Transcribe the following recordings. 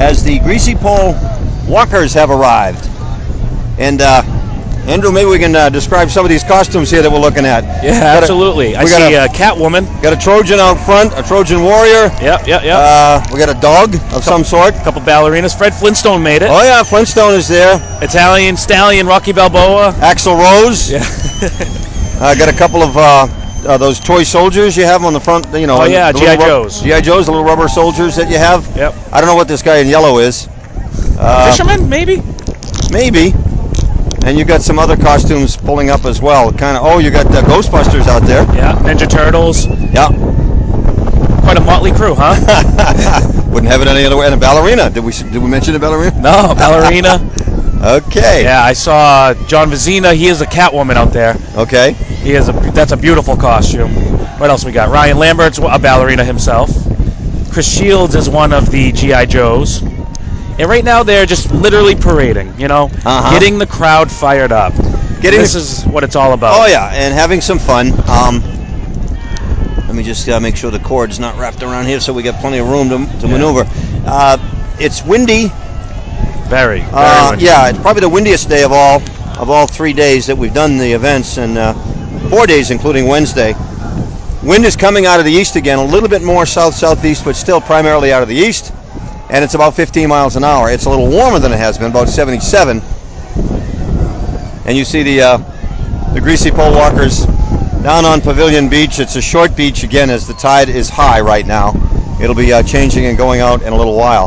as the Greasy Pole walkers have arrived. And Andrew, maybe we can describe some of these costumes here that we're looking at. Yeah, absolutely. I see a Catwoman. Got a Trojan out front, a Trojan warrior. Yep. We got a dog of some sort. A couple ballerinas. Fred Flintstone made it. Oh, yeah, Flintstone is there. Italian Stallion, Rocky Balboa. Axl Rose. Yeah. Got a couple of those toy soldiers you have on the front. Oh, yeah, G.I. Joes. G.I. Joes, the little rubber soldiers that you have. Yep. I don't know what this guy in yellow is. Fisherman, maybe? Maybe. And you got some other costumes pulling up as well. You got Ghostbusters out there. Yeah, Ninja Turtles. Yeah. Quite a motley crew, huh? Wouldn't have it any other way. And a ballerina. Did we mention the ballerina? No, ballerina. Okay. Yeah, I saw John Vizina. He is a Catwoman out there. Okay. That's a beautiful costume. What else we got? Ryan Lambert's a ballerina himself. Chris Shields is one of the G.I. Joes. And right now they're just literally parading, getting the crowd fired up. This is what it's all about. Oh, yeah, and having some fun. Let me just make sure the cord's not wrapped around here so we got plenty of room to maneuver. It's windy. Very windy. Yeah, it's probably the windiest day of all 3 days that we've done the events, and 4 days including Wednesday. Wind is coming out of the east again, a little bit more south-southeast, but still primarily out of the east. And it's about 15 miles an hour. It's a little warmer than it has been, about 77. And you see the Greasy Pole walkers down on Pavilion Beach. It's a short beach again as the tide is high right now. It'll be changing and going out in a little while.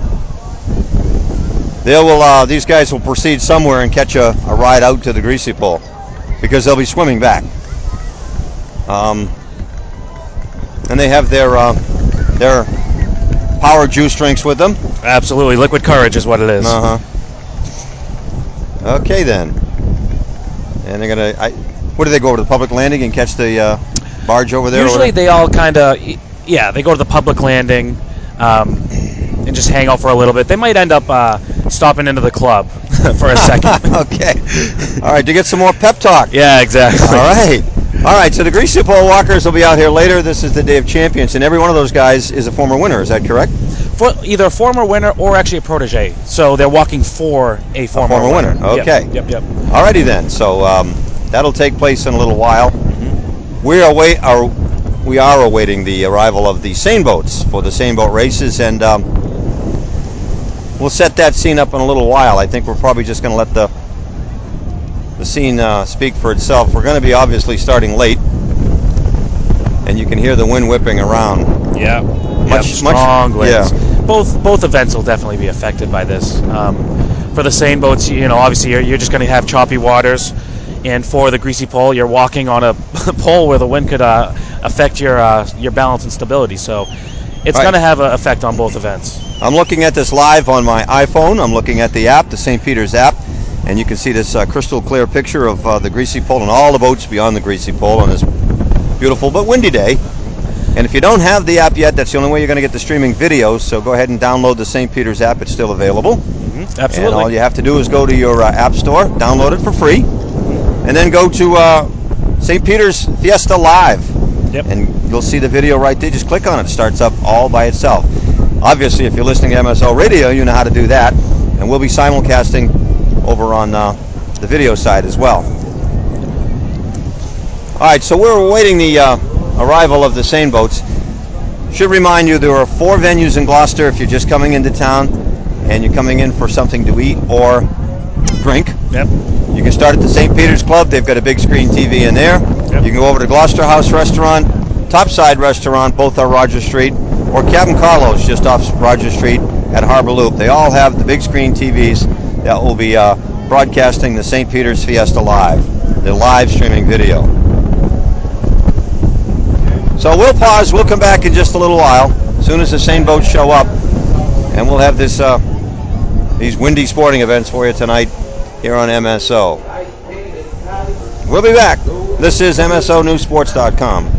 These guys will proceed somewhere and catch a ride out to the Greasy Pole because they'll be swimming back. And they have their power juice drinks with them. Absolutely. Liquid Courage is what it is. Okay, then. And they're going to... What do they go over to the public landing and catch the barge over there? Usually they all kind of... Yeah, they go to the public landing and just hang out for a little bit. They might end up stopping into the club for a second. Okay. All right, to get some more pep talk. Yeah, exactly. All right, so the Greasy Pole walkers will be out here later. This is the Day of Champions, and every one of those guys is a former winner. Is that correct? Either a former winner or actually a protege. So they're walking for a former winner. Okay. Yep. All righty then. So that'll take place in a little while. Mm-hmm. We are awaiting the arrival of the seine boats for the seine boat races, and we'll set that scene up in a little while. I think we're probably just going to let the scene speak for itself. We're going to be obviously starting late, and you can hear the wind whipping around. Yeah, strong winds. Yeah. Both events will definitely be affected by this. For the seine boats, obviously you're just going to have choppy waters, and for the Greasy Pole, you're walking on a pole where the wind could affect your balance and stability. So it's going to have an effect on both events. I'm looking at this live on my iPhone. I'm looking at the app, the St. Peter's app. And you can see this crystal clear picture of the Greasy Pole and all the boats beyond the Greasy Pole on this beautiful but windy day. And if you don't have the app yet, that's the only way you're going to get the streaming videos. So go ahead and download the St. Peter's app. It's still available. Mm-hmm. Absolutely. And all you have to do is go to your app store, download it for free, and then go to St. Peter's Fiesta Live. Yep. And you'll see the video right there. Just click on it. It starts up all by itself. Obviously, if you're listening to MSO Radio, you know how to do that. And we'll be simulcasting over on the video side as well. All right, so we're awaiting the arrival of the seine boats. Should remind you there are 4 venues in Gloucester if you're just coming into town and you're coming in for something to eat or drink. Yep. You can start at the St. Peter's Club. They've got a big screen TV in there. Yep. You can go over to Gloucester House Restaurant, Topside Restaurant, both are Roger Street, or Captain Carlos just off Roger Street at Harbor Loop. They all have the big screen TVs that will be broadcasting the St. Peter's Fiesta Live, the live streaming video. So we'll pause. We'll come back in just a little while, as soon as the seine boats show up, and we'll have these windy sporting events for you tonight here on MSO. We'll be back. This is MSONewsSports.com.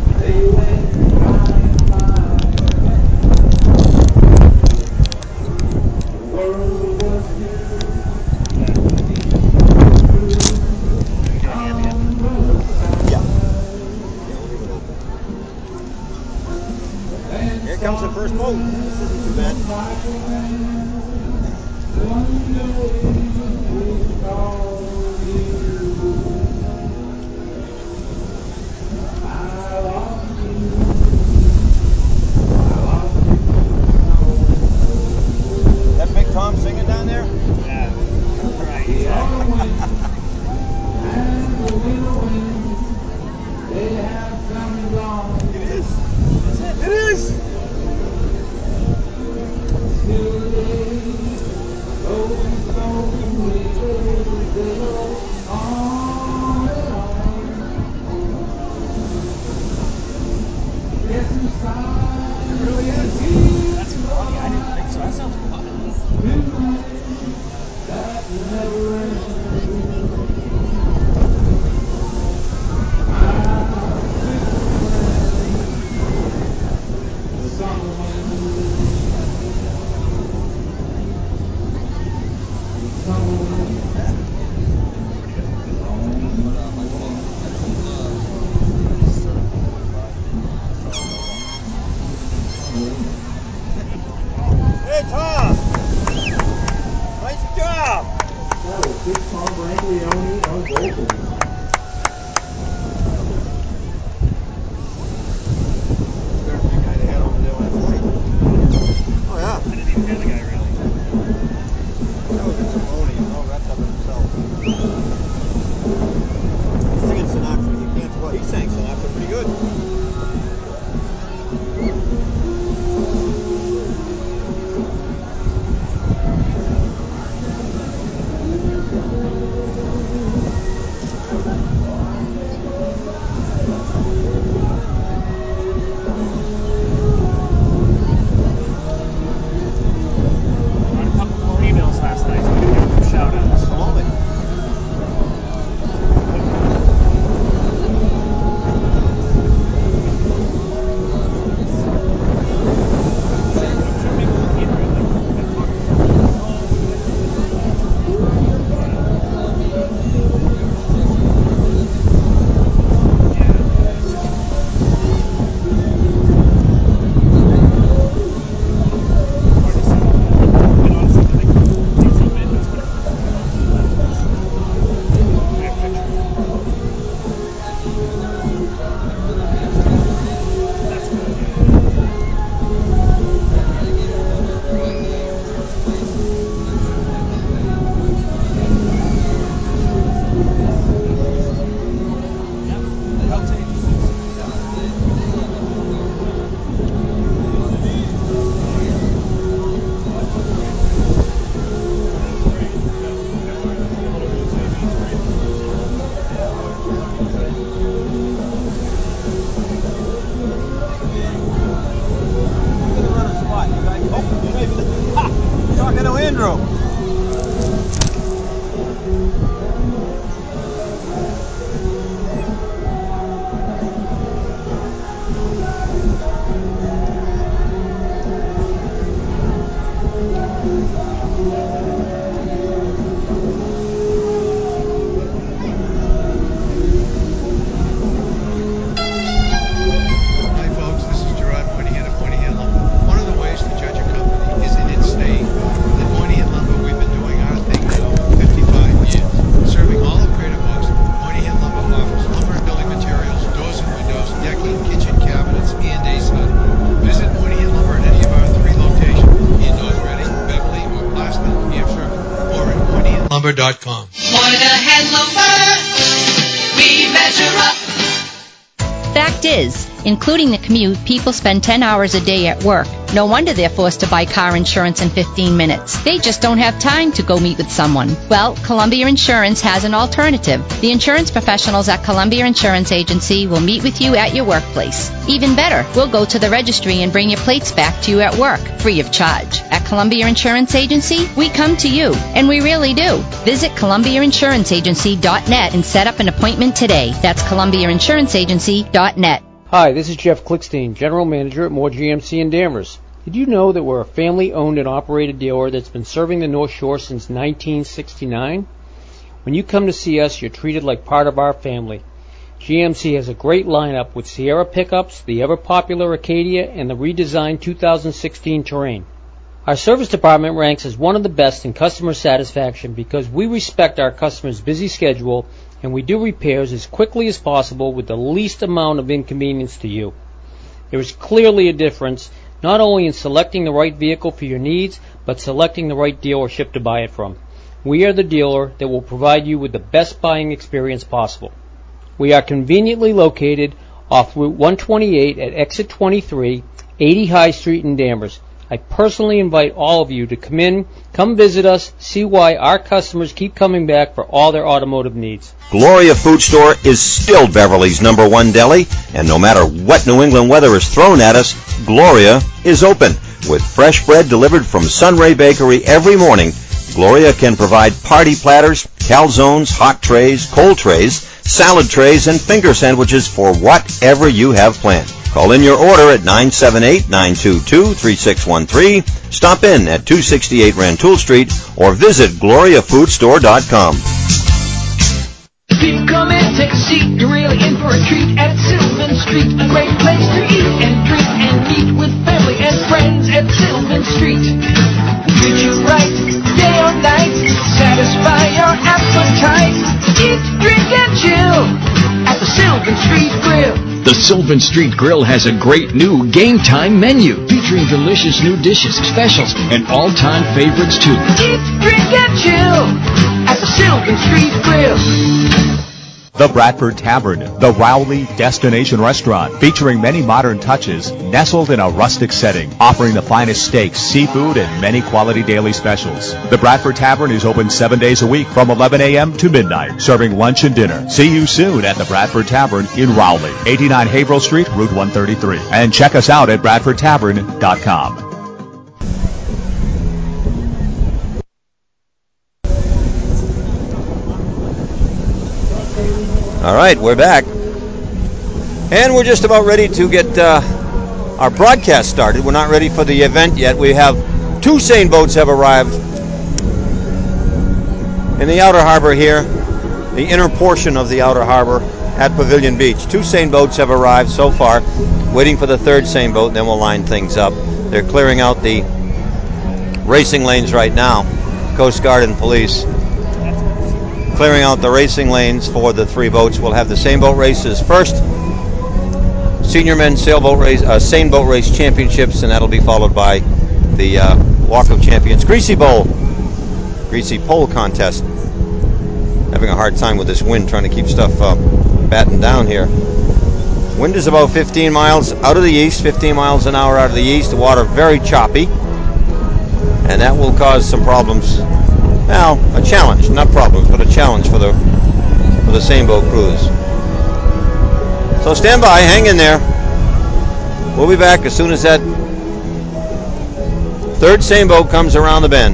Here comes the first boat. This isn't too bad. That's funny. I didn't think so. That sounds fun. Hey, Tom! Nice job! That was big Tom Branglione on vocals. Oh, yeah. I didn't even hear the guy really. That was a jabroni. He's all wrapped up in himself. He's singing Sinatra. You can't well, he sang Sinatra pretty good. Got a couple more emails last night. So we can give them shout outs. Absolutely. Talking to Andrew. Hi folks, this is Gerard Moynihan of Moynihan Lumber. One of the ways to judge a company is in its staying power. At Moynihan Lumber, we've been doing our thing now for 55 years. Serving all of Greater Boston, Moynihan Lumber offers lumber and building materials, doors and windows, decking, kitchen cabinets, and a siding. Visit Moynihan Lumber at any of our 3 locations in North Reading, Beverly, or Gloucester, New Hampshire, or at MoynihanLumber.com. Moynihan Lumber, we measure up. Fact is, including the commute, people spend 10 hours a day at work. No wonder they're forced to buy car insurance in 15 minutes. They just don't have time to go meet with someone. Well, Columbia Insurance has an alternative. The insurance professionals at Columbia Insurance Agency will meet with you at your workplace. Even better, we'll go to the registry and bring your plates back to you at work, free of charge. At Columbia Insurance Agency, we come to you, and we really do. Visit ColumbiaInsuranceAgency.net and set up an appointment today. That's ColumbiaInsuranceAgency.net. Hi, this is Jeff Klickstein, General Manager at Moore GMC in Danvers. Did you know that we're a family-owned and operated dealer that's been serving the North Shore since 1969? When you come to see us, you're treated like part of our family. GMC has a great lineup with Sierra pickups, the ever-popular Acadia, and the redesigned 2016 Terrain. Our service department ranks as one of the best in customer satisfaction because we respect our customers' busy schedule and we do repairs as quickly as possible with the least amount of inconvenience to you. There is clearly a difference not only in selecting the right vehicle for your needs, but selecting the right dealership to buy it from. We are the dealer that will provide you with the best buying experience possible. We are conveniently located off Route 128 at exit 23, 80 High Street in Danvers. I personally invite all of you to come visit us, see why our customers keep coming back for all their automotive needs. Gloria Food Store is still Beverly's #1 deli, and no matter what New England weather is thrown at us, Gloria is open. With fresh bread delivered from Sunray Bakery every morning, Gloria can provide party platters, calzones, hot trays, cold trays, salad trays, and finger sandwiches for whatever you have planned. Call in your order at 978-922-3613, stop in at 268 Rantoul Street, or visit GloriaFoodStore.com. People come in, take a seat, you're really in for a treat at Sylvan Street. A great place to eat and drink and meet with family and friends at Sylvan Street. Treat you right, day or night, satisfy your appetite. Eat, drink, and chill at the Sylvan Street Grill. The Sylvan Street Grill has a great new game time menu featuring delicious new dishes, specials, and all-time favorites too. Eat, drink, and chill at the Sylvan Street Grill. The Bradford Tavern, the Rowley destination restaurant, featuring many modern touches, nestled in a rustic setting, offering the finest steaks, seafood, and many quality daily specials. The Bradford Tavern is open 7 days a week from 11 a.m. to midnight, serving lunch and dinner. See you soon at the Bradford Tavern in Rowley, 89 Haverhill Street, Route 133. And check us out at BradfordTavern.com. All right, we're back. And we're just about ready to get our broadcast started. We're not ready for the event yet. We have 2 seine boats have arrived in the outer harbor here, the inner portion of the outer harbor at Pavilion Beach. 2 seine boats have arrived so far, waiting for the 3rd seine boat, and then we'll line things up. They're clearing out the racing lanes right now, Coast Guard and police. Clearing out the racing lanes for the 3 boats. We'll have the seine boat races first. Senior men's sailboat race, seine boat race championships, and that'll be followed by the Walk of Champions Greasy Pole contest. Having a hard time with this wind, trying to keep stuff battened down here. Wind is about 15 miles out of the east, 15 miles an hour out of the east. The water very choppy, and that will cause some problems. Well, a challenge, not problems, but a challenge for the seine boat crews. So stand by, hang in there. We'll be back as soon as that 3rd seine boat comes around the bend.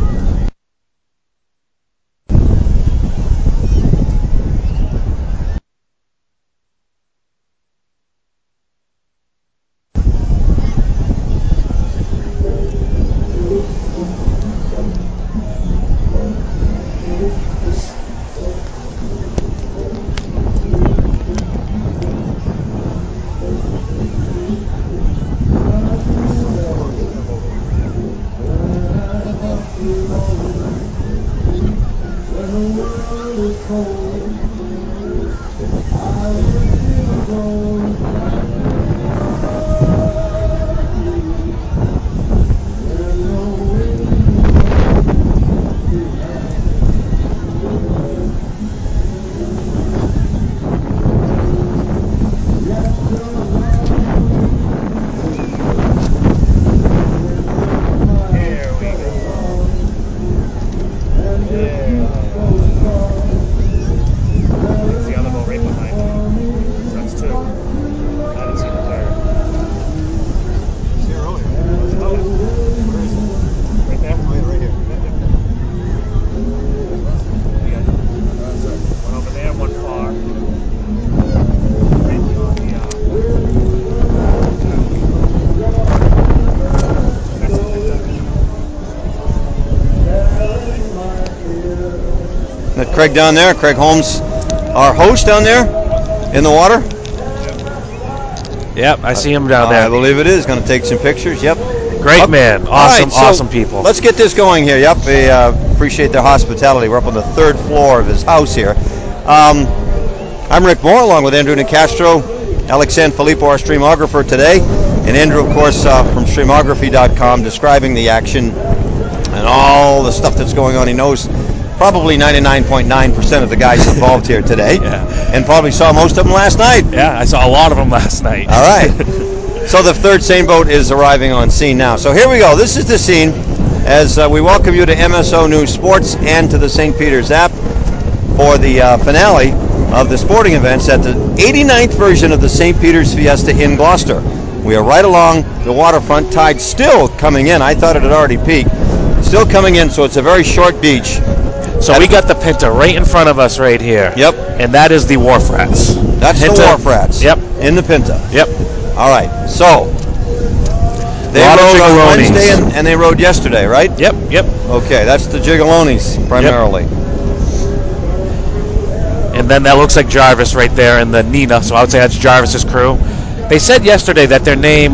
Craig down there, Craig Holmes, our host down there in the water. Yep, I see him down there. I believe it is. Going to take some pictures. Yep. Great man. Awesome, right, awesome people. Let's get this going here. Yep, we appreciate their hospitality. We're up on the 3rd floor of his house here. I'm Rick Moore, along with Andrew Nicastro, Alex Sanfilippo, our streamographer today, and Andrew, of course, from streamography.com, describing the action and all the stuff that's going on. He knows probably 99.9% of the guys involved here today, yeah. And probably saw most of them last night. Yeah, I saw a lot of them last night. All right. So the third seine boat is arriving on scene now. So here we go. This is the scene as we welcome you to MSO News Sports and to the St. Peter's app for the finale of the sporting events at the 89th version of the St. Peter's Fiesta in Gloucester. We are right along the waterfront. Tide still coming in. I thought it had already peaked. Still coming in, so it's a very short beach. So we got the Pinta right in front of us right here. Yep. And that is the Wharf Rats. That's Pinta. the Wharf Rats. Yep. In the Pinta. Yep. All right. So they rode on Wednesday and they rode yesterday, right? Yep. Okay, that's the Gigolonis primarily. Yep. And then that looks like Jarvis right there in the Nina, so I would say that's Jarvis's crew. They said yesterday that their name,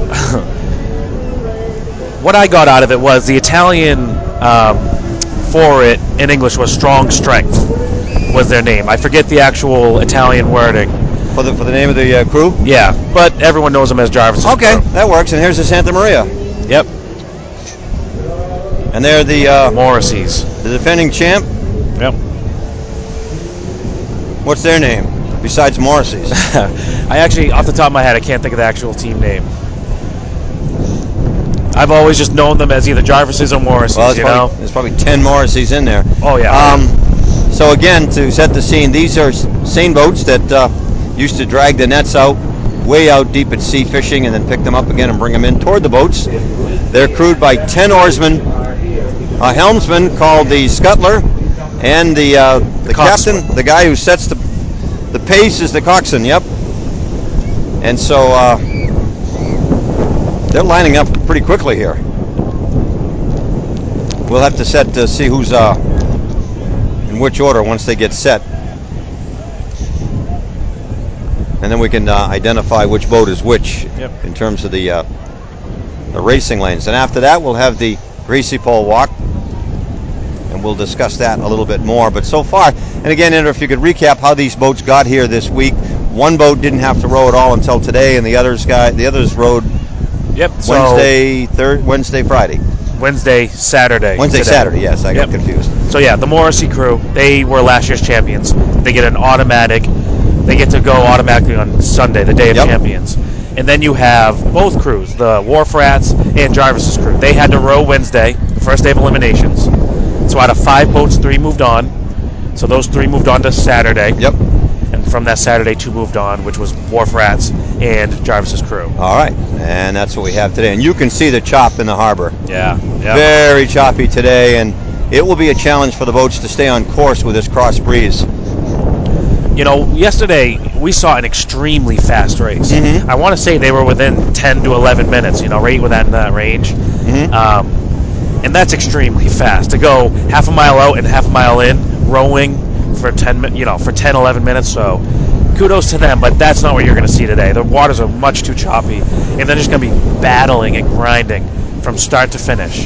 what I got out of it was the Italian for it in English was Strong Strength was their name. I forget the actual Italian wording. For the name of the crew? Yeah, but everyone knows them as Jarvis's crew. Okay, that works. And here's the Santa Maria. Yep. And they're the Morriseys. The defending champ. Yep. What's their name besides Morrissey's? I actually, off the top of my head, I can't think of the actual team name. I've always just known them as either Jarvis's or Morrissey's. Well, there's probably 10 Morrissey's in there. Oh yeah. So again, to set the scene, these are seine boats that used to drag the nets out, way out deep at sea fishing, and then pick them up again and bring them in toward the boats. They're crewed by 10 oarsmen, a helmsman called the scuttler, and the captain, the guy who sets the pace, is the coxswain. Yep. And so they're lining up pretty quickly here. We'll have to set to see who's in which order once they get set, and then we can identify which boat is which in terms of the racing lanes. And after that, we'll have the Greasy Pole Walk, and we'll discuss that a little bit more. But so far, and again, Andrew, if you could recap how these boats got here this week. One boat didn't have to row at all until today, and the others rowed. Yep. Wednesday, Friday. Wednesday, Saturday. Saturday. Yes, I got confused. So yeah, the Morrissey crew, they were last year's champions. They get they get to go automatically on Sunday, the day of champions. And then you have both crews, the Wharf Rats and Jarvis's crew. They had to row Wednesday, the first day of eliminations. So out of 5 boats, 3 moved on. So those 3 moved on to Saturday. Yep. And from that Saturday, 2 moved on, which was Wharf Rats and Jarvis's crew. All right. And that's what we have today. And you can see the chop in the harbor. Yeah. Very choppy today, and it will be a challenge for the boats to stay on course with this cross breeze. Yesterday we saw an extremely fast race. Mm-hmm. I want to say they were within 10 to 11 minutes, right within that range. Mm-hmm. And that's extremely fast to go half a mile out and half a mile in, rowing for 11 minutes. So kudos to them, but that's not what you're going to see today. The waters are much too choppy, and they're just going to be battling and grinding from start to finish.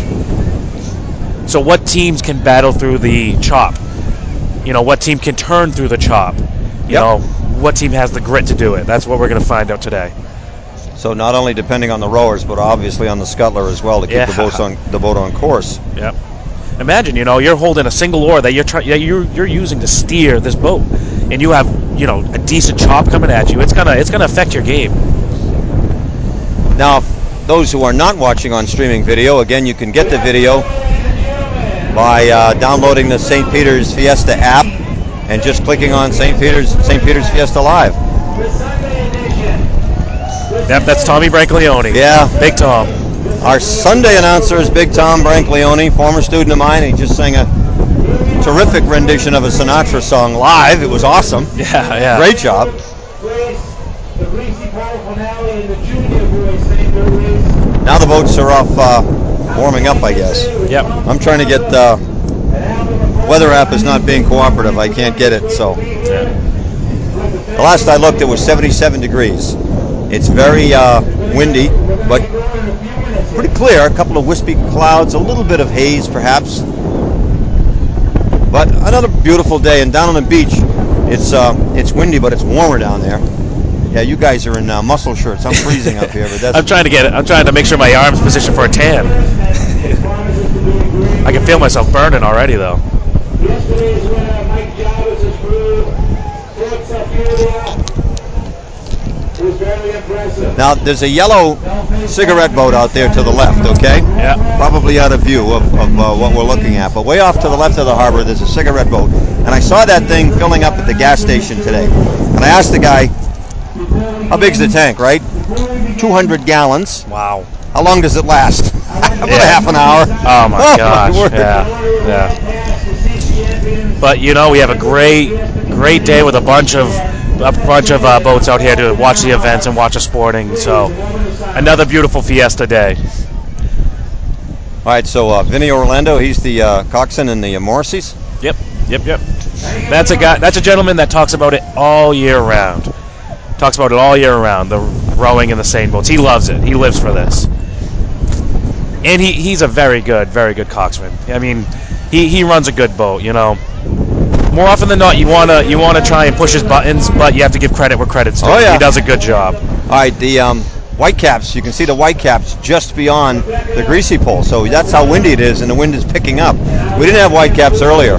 So what teams can battle through the chop? What team can turn through the chop? What team has the grit to do it? That's what we're going to find out today. So not only depending on the rowers, but obviously on the scuttler as well to keep the boat on course. Yep. Imagine, you're holding a single oar that you're using to steer this boat, and you have, a decent chop coming at you. It's gonna affect your game. Now, those who are not watching on streaming video, again, you can get the video by downloading the St. Peter's Fiesta app and just clicking on St. Peter's Fiesta Live. Yep, that's Tommy Branglione. Yeah, Big Tom. Our Sunday announcer is Big Tom Branglione, former student of mine. He just sang a terrific rendition of a Sinatra song live. It was awesome. Yeah. Great job. Now the boats are off warming up, I guess. Yep. I'm trying to get weather app is not being cooperative. I can't get it. So the last I looked, it was 77 degrees. It's very windy, but pretty clear. A couple of wispy clouds, a little bit of haze, perhaps. But another beautiful day. And down on the beach, it's windy, but it's warmer down there. Yeah, you guys are in muscle shirts. I'm freezing up here, but that's. I'm trying to make sure my arm's positioned for a tan. I can feel myself burning already, though. Yesterday's winner, Mike Jarvis's crew, Fort Superior, was very Now, there's a yellow cigarette boat out there to the left, okay? Yeah. Probably out of view of what we're looking at. But way off to the left of the harbor, there's a cigarette boat. And I saw that thing filling up at the gas station today. And I asked the guy, how big's the tank, right? 200 gallons. Wow. How long does it last? About a half an hour. Oh, my gosh. Yeah. But, we have a great day with a bunch of boats out here to watch the events and watch the sporting. So, another beautiful Fiesta day. All right, so Vinny Orlando, he's the coxswain in the Morriseys? Yep. That's a gentleman that talks about it all year round. The rowing in the seine boats. He loves it. He lives for this. And he's a very good coxswain. I mean, he runs a good boat, More often than not, you wanna try and push his buttons, but you have to give credit where credit's due. Oh, yeah. He does a good job. All right, the Whitecaps, you can see the Whitecaps just beyond the greasy pole, so that's how windy it is, and the wind is picking up. We didn't have Whitecaps earlier.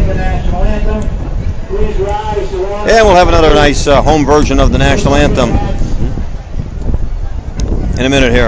And we'll have another nice home version of the national anthem in a minute here.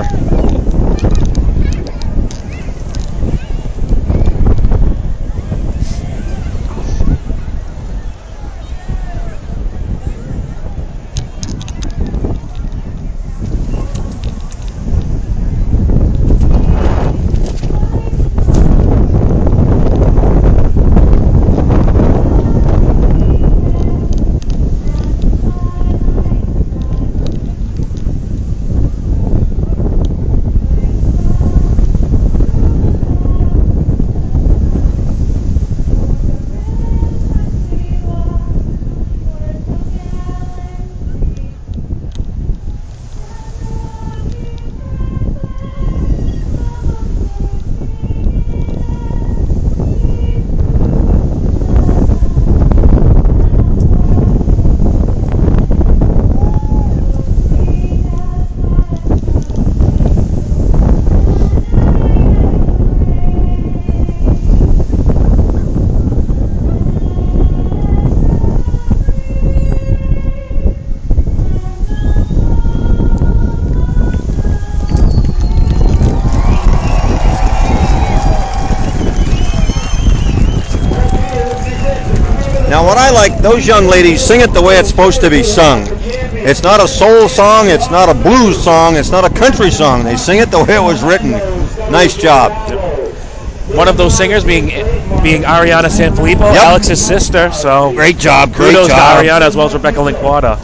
Now, what I like, those young ladies sing it the way it's supposed to be sung. It's not a soul song, it's not a blues song, it's not a country song. They sing it the way it was written. Nice job. One of those singers being Ariana Sanfilippo, Alex's sister. So great job. Kudos to Ariana as well as Rebecca Linquata.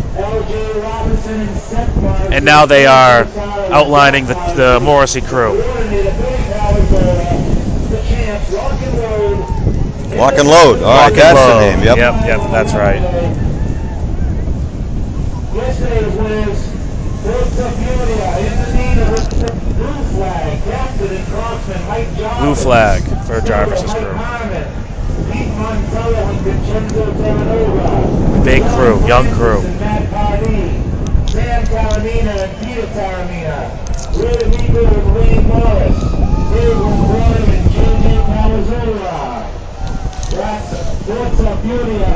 And now they are outlining the Morrissey crew. Lock and Load. All right, that's the name. Yep, that's right. Yesterday was in the lead of Blue Flag, Captain and Crossman Mike Jarvis. Blue Flag for Jarvis's crew. Pete Montello and Vincenzo Terranova. Big crew, young crew. Matt Pardee, Sam Taramina and Peter Taramina. Ray Rigo and Wayne Morris. Dave Lombardo and J.J. Palazola. That's Forza Furia.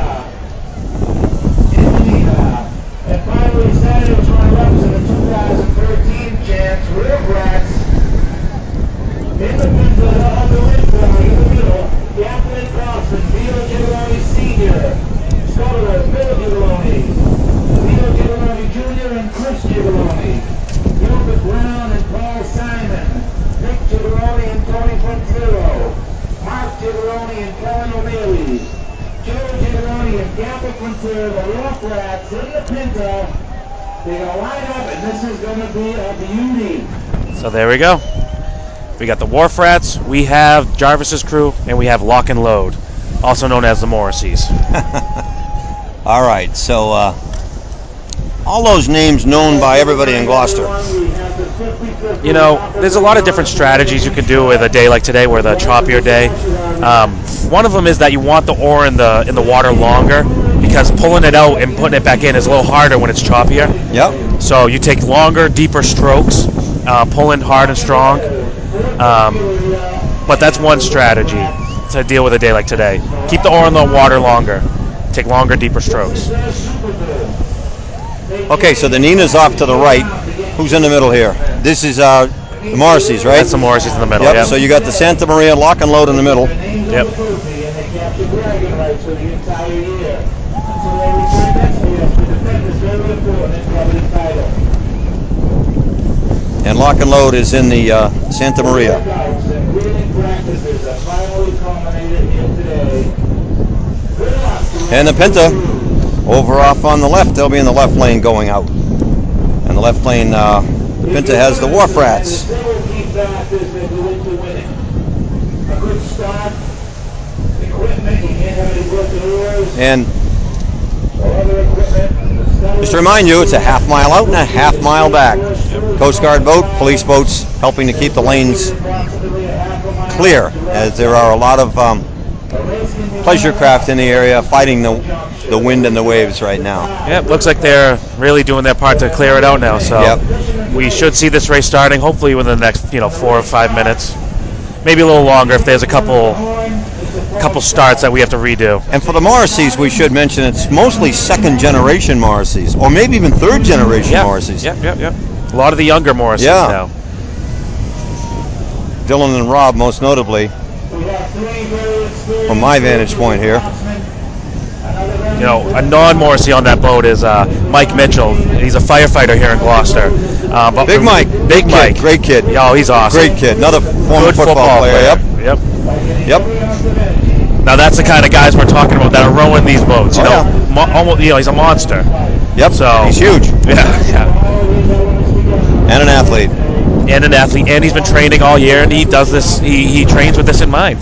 And finally, Saturday's runner-ups in the 2013 chance, Riv Rats. In the pinto of the red flag in the middle, Captain and Crossman, Vito Gigloni Sr., Scholars, Bill Gigloni, Vito Gigloni Jr. and Chris Gigloni, Gilbert Brown and Paul Simon, Rick Gigloni and Tony Frontiero, Mark Gigloni and Kellen O'Malley, Joe Gigloni and Gabba Frontiero, the Rough Rats in the Pinto. They're going to line up, and this is going to be a beauty. So there we go. We got the Wharf Rats, we have Jarvis's crew, and we have Lock and Load, also known as the Morrisseys. All right, so all those names known by everybody in Gloucester. There's a lot of different strategies you can do with a day like today, with a choppier day. One of them is that you want the oar in the water longer, because pulling it out and putting it back in is a little harder when it's choppier. Yep. So you take longer, deeper strokes, pulling hard and strong. But that's one strategy to deal with a day like today. Keep the oar in the water longer. Take longer, deeper strokes. Okay, so the Nina's off to the right. Who's in the middle here? This is the Morrissey's, right? That's the Morrissey's in the middle. Yep. So you got the Santa Maria lock and load in the middle. Yep. And lock and load is in the Santa Maria. And the Pinta over off on the left. They'll be in the left lane going out. And the left lane, the Pinta has the Wharf Rats. And just to remind you, it's a half mile out and a half mile back. Coast Guard boat, police boats helping to keep the lanes clear, as there are a lot of pleasure craft in the area fighting the wind and the waves right now. Yep, looks like they're really doing their part to clear it out now. So we should see this race starting hopefully within the next 4 or 5 minutes, maybe a little longer if there's a couple starts that we have to redo. And for the Morrisseys, we should mention it's mostly second generation Morrisseys, or maybe even third generation Morrisseys. Yep. A lot of the younger Morrisseys now. Dylan and Rob, most notably, from my vantage point here. A non-Morrissey on that boat is Mike Mitchell. He's a firefighter here in Gloucester. Big Mike, great kid. Oh, he's awesome. Great kid, another former football player. Yep. Now that's the kind of guys we're talking about that are rowing these boats. Almost. He's a monster. Yep. So he's huge. Yeah. And an athlete. And he's been training all year, and he does this. He trains with this in mind.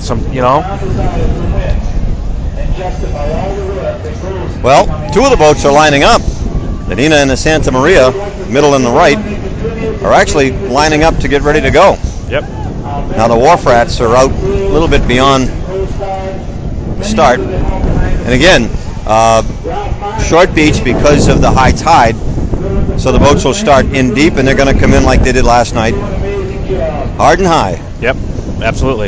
Well, two of the boats are lining up. The Nina and the Santa Maria, middle and the right, are actually lining up to get ready to go. Yep. Now the Wharf Rats are out a little bit beyond the start. And again, short beach because of the high tide. So the boats will start in deep, and they're going to come in like they did last night, hard and high. Yep, absolutely.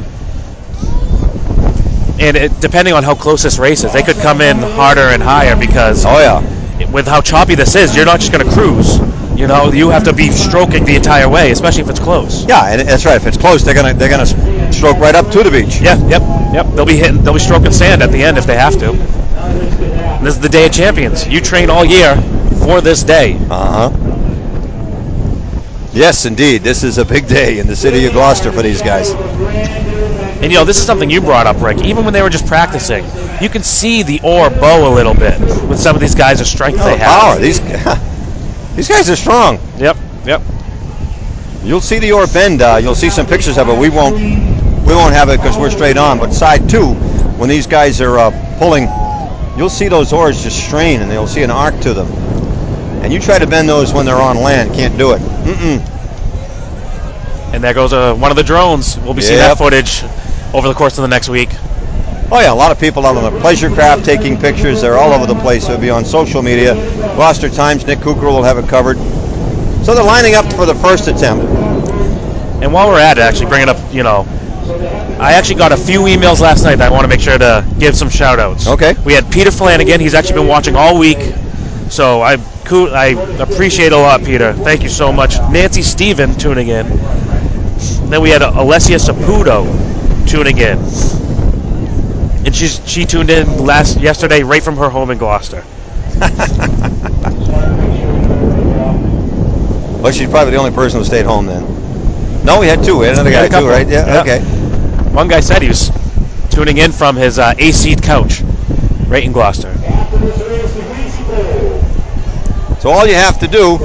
And depending on how close this race is, they could come in harder and higher because with how choppy this is, you're not just going to cruise. You have to be stroking the entire way, especially if it's close. Yeah, and that's right. If it's close, they're gonna stroke right up to the beach. Yeah, yep. They'll be stroking sand at the end if they have to. And this is the Day of Champions. You train all year for this day. Yes, indeed. This is a big day in the city of Gloucester for these guys. And this is something you brought up, Rick. Even when they were just practicing, you can see the oar bow a little bit with some of these guys' of strength they have. Power. These guys are strong. Yep. You'll see the oar bend. You'll see some pictures of it. We won't have it because we're straight on. But side two, when these guys are pulling, you'll see those oars just strain, and you'll see an arc to them. And you try to bend those when they're on land, can't do it. And there goes one of the drones. We'll be seeing that footage over the course of the next week. Oh yeah, a lot of people out on the pleasure craft taking pictures. They're all over the place. It'll be on social media. Gloucester Times, Nick Kukra will have it covered. So they're lining up for the first attempt. And while we're at it, actually bringing up, I actually got a few emails last night that I want to make sure to give some shout-outs. Okay. We had Peter Flanagan. He's actually been watching all week. So I appreciate it a lot, Peter. Thank you so much. Nancy Steven tuning in. And then we had Alessia Saputo tuning in. And she tuned in yesterday right from her home in Gloucester. Well, she's probably the only person who stayed home then. No, we had two. We had another guy too, right? Yeah, okay. One guy said he was tuning in from his AC couch right in Gloucester. So all you have to do,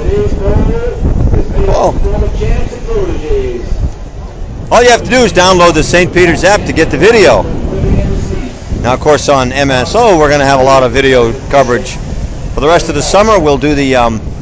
is download the St. Peter's app to get the video. Now, of course, on MSO, we're going to have a lot of video coverage. For the rest of the summer, we'll do the,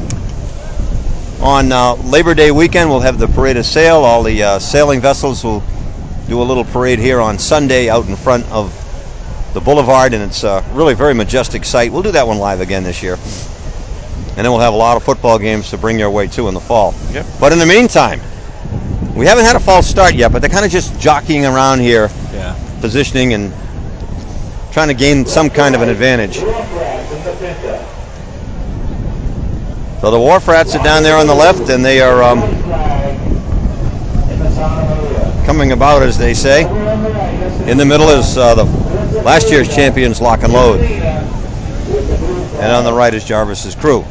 on Labor Day weekend, we'll have the parade of sail. All the sailing vessels will do a little parade here on Sunday out in front of the boulevard, and it's really a very majestic sight. We'll do that one live again this year. And then we'll have a lot of football games to bring your way, too, in the fall. Yep. But in the meantime, we haven't had a false start yet, but they're kind of just jockeying around here, positioning and trying to gain some kind of an advantage. So the Wharf Rats are down there on the left, and they are coming about, as they say. In the middle is the last year's champions, Lock and Load. And on the right is Jarvis's crew.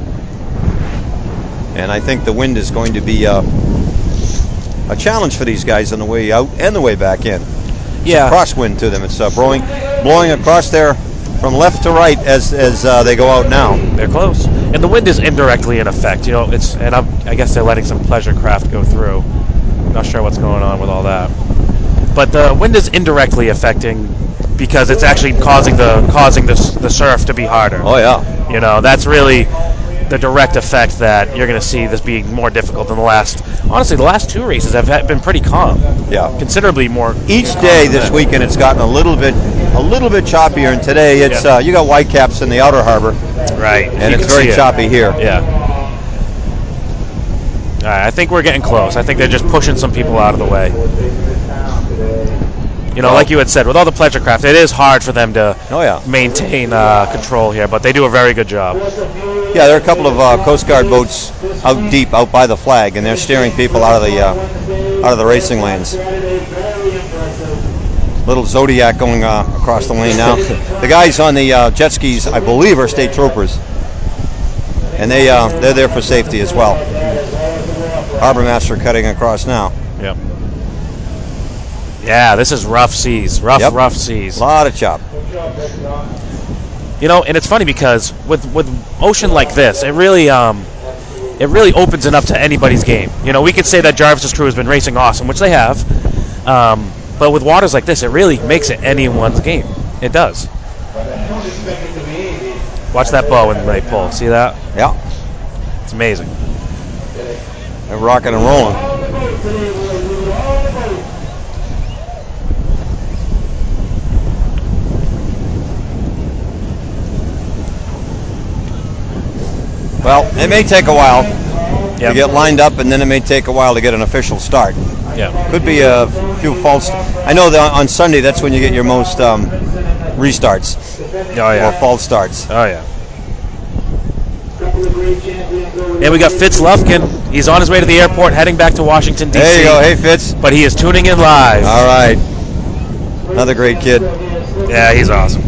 And I think the wind is going to be a challenge for these guys on the way out and the way back in. It's a crosswind to them. It's blowing across there from left to right as they go out now. They're close. And the wind is indirectly in effect. You know, I guess they're letting some pleasure craft go through. Not sure what's going on with all that. But the wind is indirectly affecting because it's actually causing the surf to be harder. Oh, yeah. You know, that's really the direct effect that you're going to see this being more difficult than the last. Honestly, the last two races have been pretty calm. Yeah. Considerably more. Each day this weekend it's gotten a little bit choppier, and today it's you got whitecaps in the outer harbor. Right. And it's very choppy here. Yeah. All right, I think we're getting close. I think they're just pushing some people out of the way. You know, like you had said, with all the pleasure craft, it is hard for them to maintain control here, but they do a very good job. Yeah, there are a couple of Coast Guard boats out deep, out by the flag, and they're steering people out of the racing lanes. Little Zodiac going across the lane now. The guys on the jet skis, I believe, are state troopers, and they're there for safety as well. Harbor Master cutting across now. Yep. Yeah, this is rough seas. Rough seas. A lot of chop. You know, and it's funny because with ocean like this, it really opens it up to anybody's game. You know, we could say that Jarvis's crew has been racing awesome, which they have. But with waters like this, it really makes it anyone's game. It does. Watch that bow when they pull. See that? Yeah. It's amazing. They're rocking and rolling. Well, it may take a while to get lined up, and then it may take a while to get an official start. Yeah. Could be a few false. I know that on Sunday that's when you get your most restarts. Oh, yeah. Or false starts. Oh, yeah. And we got Fitz Lufkin. He's on his way to the airport, heading back to Washington, D.C. There you go. Hey, Fitz. But he is tuning in live. All right. Another great kid. Yeah, he's awesome.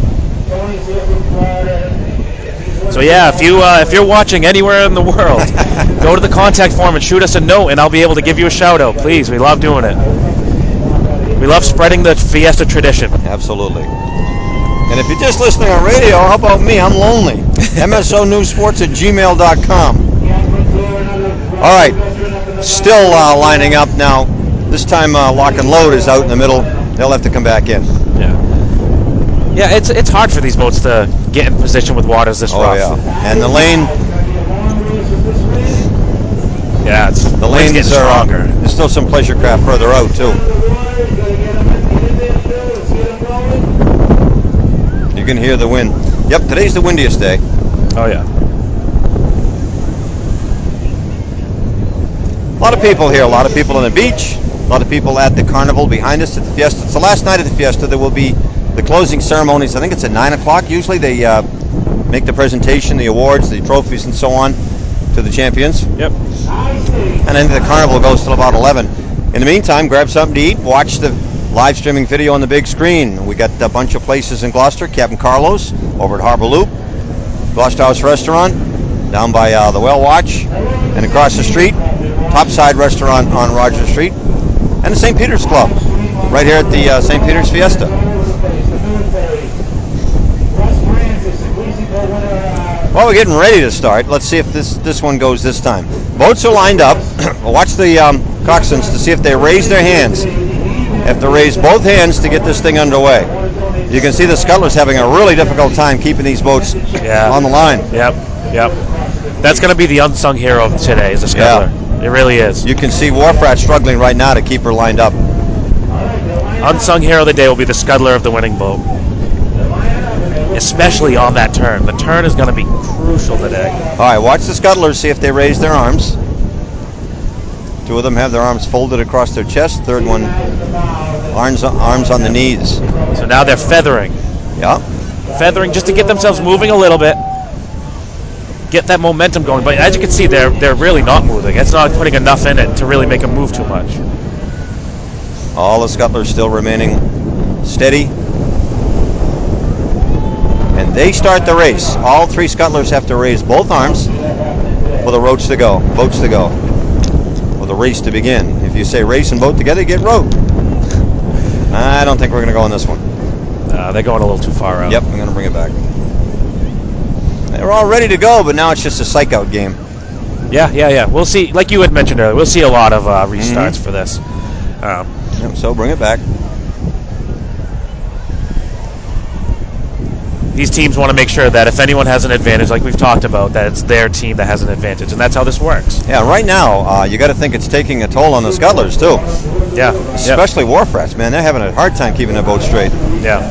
So yeah, if you're watching anywhere in the world, go to the contact form and shoot us a note, and I'll be able to give you a shout out. Please, we love doing it. We love spreading the Fiesta tradition. Absolutely. And if you're just listening on radio, how about me? I'm lonely. MSOnewsports@gmail.com. All right, still lining up now. This time, Lock and Load is out in the middle. They'll have to come back in. Yeah, it's hard for these boats to get in position with waters this rough. Yeah. And the lane. Yeah, the lanes getting stronger. There's still some pleasure craft further out too. You can hear the wind. Yep, today's the windiest day. Oh yeah. A lot of people here. A lot of people on the beach. A lot of people at the carnival behind us at the Fiesta. It's the last night of the Fiesta. There will be the closing ceremonies. I think it's at 9 o'clock. Usually they make the presentation, the awards, the trophies, and so on to the champions. Yep. And then the carnival goes till about 11. In the meantime, grab something to eat. Watch the live streaming video on the big screen. We got a bunch of places in Gloucester. Captain Carlos over at Harbor Loop. Gloucester House Restaurant down by the Whale Watch. And across the street, Topside Restaurant on Rogers Street. And the St. Peter's Club right here at the St. Peter's Fiesta. Well, we're getting ready to start. Let's see if this one goes this time. Boats are lined up. We'll watch the coxswains to see if they raise their hands. Have to raise both hands to get this thing underway. You can see the scuttlers having a really difficult time keeping these boats on the line. Yep. That's going to be the unsung hero of today, is the scuttler. Yeah. It really is. You can see Wharf Rat struggling right now to keep her lined up. Unsung hero of the day will be the scuttler of the winning boat. Especially on that turn. The turn is going to be crucial today. All right, watch the scuttlers, see if they raise their arms. Two of them have their arms folded across their chest. Third one, arms on the knees. So now they're feathering. Yeah. Feathering just to get themselves moving a little bit. get that momentum going. But as you can see, they're really not moving. It's not putting enough in it to really make them move too much. All the scuttlers still remaining steady. And they start the race. All 3 scuttlers have to raise both arms for the boats to go. For the race to begin. If you say race and boat together, you get rowed. I don't think we're going to go on this one. They're going a little too far out. Yep, I'm going to bring it back. They were all ready to go, but now it's just a psych-out game. Yeah. We'll see. Like you had mentioned earlier, we'll see a lot of restarts for this. Yep, so bring it back. These teams want to make sure that if anyone has an advantage, like we've talked about, that it's their team that has an advantage, and that's how this works. Yeah, right now, you got to think it's taking a toll on the scuttlers, too. Yeah. Especially wharf rats, man. They're having a hard time keeping their boat straight. Yeah.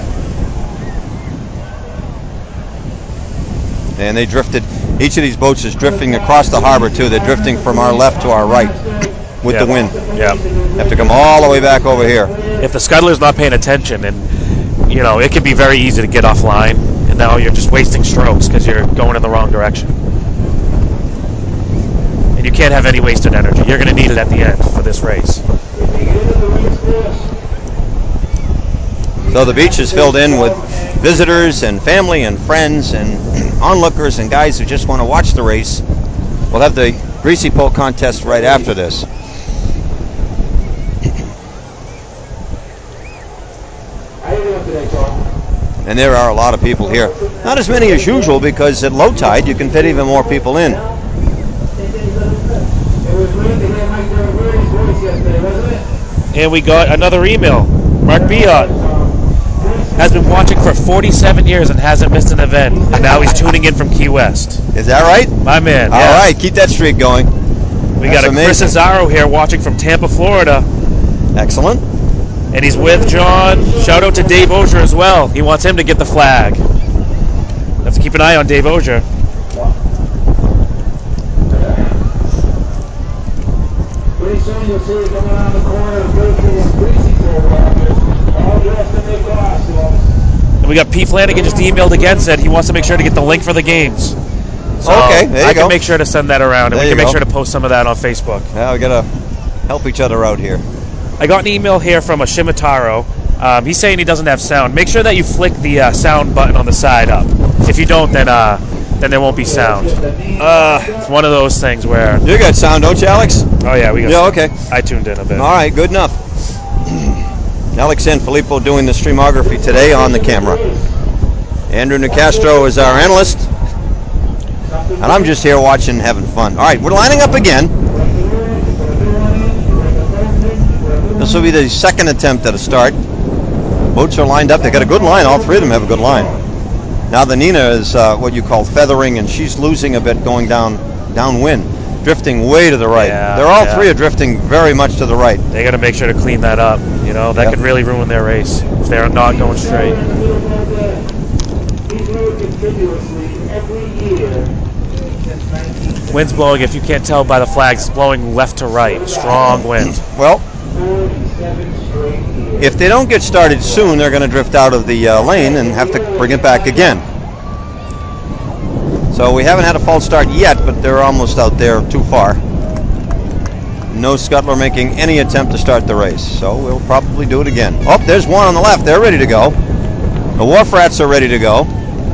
And they drifted. Each of these boats is drifting across the harbor, too. They're drifting from our left to our right with the wind. Yeah. Have to come all the way back over here. If the scuttler's not paying attention, and it can be very easy to get offline, and now you're just wasting strokes because you're going in the wrong direction. And you can't have any wasted energy. You're going to need it at the end for this race. So the beach is filled in with visitors and family and friends and onlookers and guys who just want to watch the race. We'll have the Greasy Pole contest right after this. And there are a lot of people here. Not as many as usual, because at low tide you can fit even more people in. And we got another email. Mark Biot has been watching for 47 years and hasn't missed an event. And now he's tuning in from Key West. Is that right? My man. All right, keep that streak going. We got a Chris Azaro here watching from Tampa, Florida. Excellent. And he's with John. Shout out to Dave Ogier as well. He wants him to get the flag. Have to keep an eye on Dave Ogier. Pretty soon you'll see it coming around the corner of Greasy and Greasy Pole all dressed in their costumes. And we got Pete Flanagan just emailed again, said he wants to make sure to get the link for the games. So okay, there you go. I can make sure to send that around, and we can make sure to post some of that on Facebook. Yeah, we got to help each other out here. I got an email here from a Shimataro. He's saying he doesn't have sound. Make sure that you flick the sound button on the side up. If you don't, then there won't be sound. It's one of those things where... You got sound, don't you, Alex? Oh, yeah, we got sound. Okay. I tuned in a bit. All right, good enough. Alex Sanfilippo doing the streamography today on the camera. Andrew Nicastro is our analyst. And I'm just here watching, having fun. All right, we're lining up again. This will be the second attempt at a start. Boats are lined up. They got a good line. All 3 of them have a good line. Now the Nina is what you call feathering, and she's losing a bit going downwind, drifting way to the right. Yeah, They're all 3 are drifting very much to the right. They got to make sure to clean that up. That could really ruin their race if they're not going straight. Wind's blowing, if you can't tell by the flags, it's blowing left to right. Strong wind. Well, if they don't get started soon, they're going to drift out of the lane and have to bring it back again. So we haven't had a false start yet, but they're almost out there too far. No scuttler making any attempt to start the race, so we'll probably do it again. Oh, there's one on the left. They're ready to go. The wharf rats are ready to go.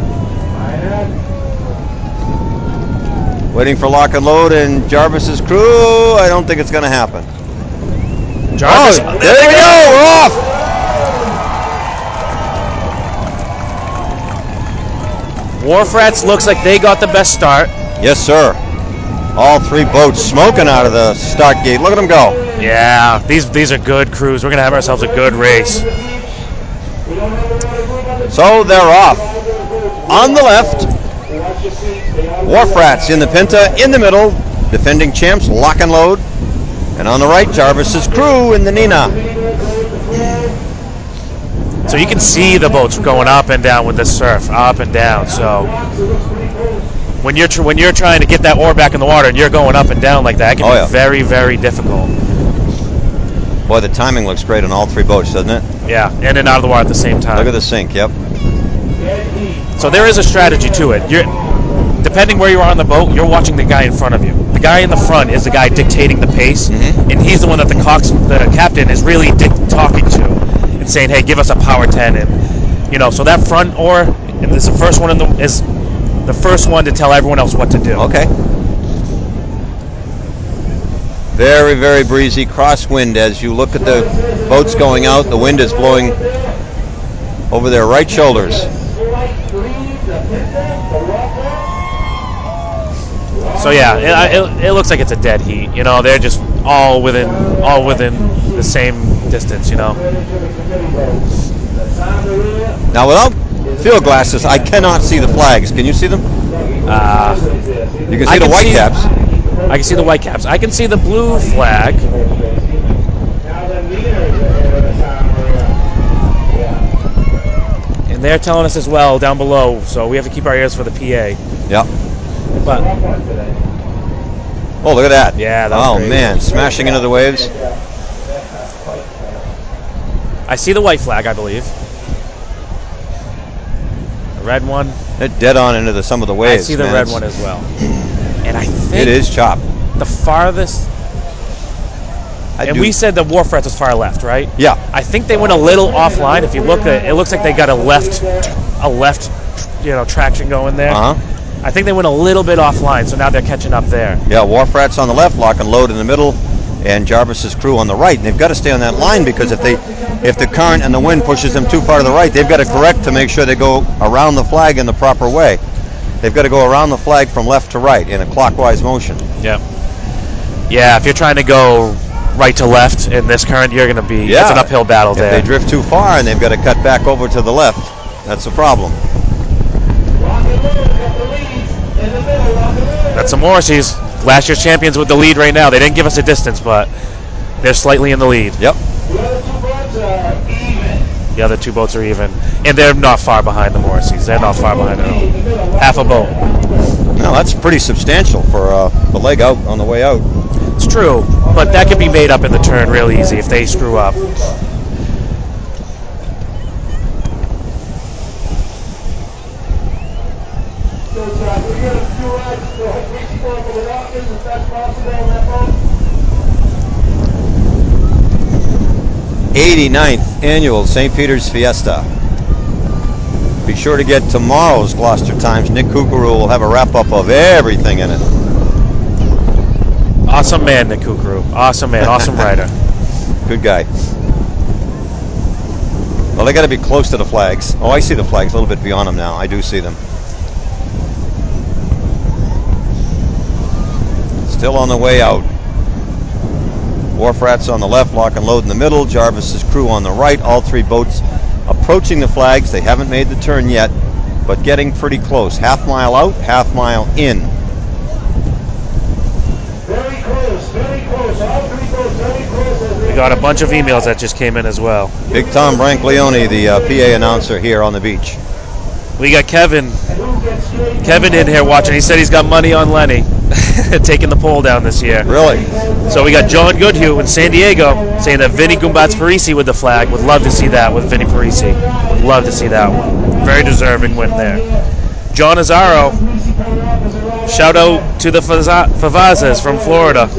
Waiting for lock and load and Jarvis's crew. I don't think it's going to happen. Jarvis, there we go. We're off. Wharf Rats looks like they got the best start. Yes, sir. All 3 boats smoking out of the start gate. Look at them go. Yeah, these are good crews. We're going to have ourselves a good race. So they're off. On the left, Wharf Rats in the Pinta. In the middle, defending champs, Lock and Load. And on the right, Jarvis's crew in the Nina. So you can see the boats going up and down with the surf, up and down. So when you're trying to get that oar back in the water and you're going up and down like that, it can be very, very difficult. Boy, the timing looks great on all 3 boats, doesn't it? Yeah, in and out of the water at the same time. Look at the sink, yep. So there is a strategy to it. depending where you are on the boat, you're watching the guy in front of you. The guy in the front is the guy dictating the pace, and he's the one that the captain is really talking to and saying, "Hey, give us a power 10." And so that front oar is the first one is the first one to tell everyone else what to do. Okay. Very, very breezy crosswind as you look at the boats going out. The wind is blowing over their right shoulders. So yeah, it looks like it's a dead heat. They're just all within the same distance. Now, without field glasses, I cannot see the flags. Can you see them? You can see the white caps. I can see the white caps. I can see the blue flag. And they're telling us as well down below, so we have to keep our ears for the PA. Yep. But look at that. Yeah, that was Oh, crazy. man, smashing into the waves. I see the white flag, I believe. The red one. They're dead on into some of the waves. I see the red one as well. And I think it is chop. The farthest. We said the wharf rats was far left, right? Yeah. I think they went a little offline. If you look at it, looks like they got a left, traction going there. I think they went a little bit offline, so now they're catching up there. Yeah, wharf rats on the left, lock and load in the middle, and Jarvis's crew on the right. And they've got to stay on that line because if the current and the wind pushes them too far to the right, they've got to correct to make sure they go around the flag in the proper way. They've got to go around the flag from left to right in a clockwise motion. Yeah. Yeah, if you're trying to go right to left in this current, you're going to be it's an uphill battle there. If they drift too far and they've got to cut back over to the left, that's a problem. That's the Morrisseys. Last year's champions with the lead right now. They didn't give us a distance, but they're slightly in the lead. Yep. The other two boats are even. And they're not far behind the Morrisseys. They're not far behind at all. Half a boat. No, that's pretty substantial for the leg out on the way out. It's true, but that could be made up in the turn real easy if they screw up. '89th annual St. Peter's Fiesta. Be sure to get tomorrow's Gloucester Times. Nick Kukuru will have a wrap-up of everything in it. Awesome man, Nick Kukuru. Awesome man. Awesome writer. Good guy. Well, they got to be close to the flags. Oh, I see the flags a little bit beyond them now. I do see them. Still on the way out. Wharf rats on the left, lock and load in the middle. Jarvis's crew on the right. All three boats approaching the flags. They haven't made the turn yet, but getting pretty close. Half mile out, half mile in. Very close. All three boats very close. We got a bunch of emails that just came in as well. Big Tom Branglione, the PA announcer here on the beach. We got Kevin in here watching. He said he's got money on Lenny, taking the poll down this year. Really? So we got John Goodhue in San Diego saying that Vinny Gumbats Parisi with the flag. Would love to see that with Vinny Parisi. Would love to see that one. Very deserving win there. John Azaro, shout out to the Favazas from Florida.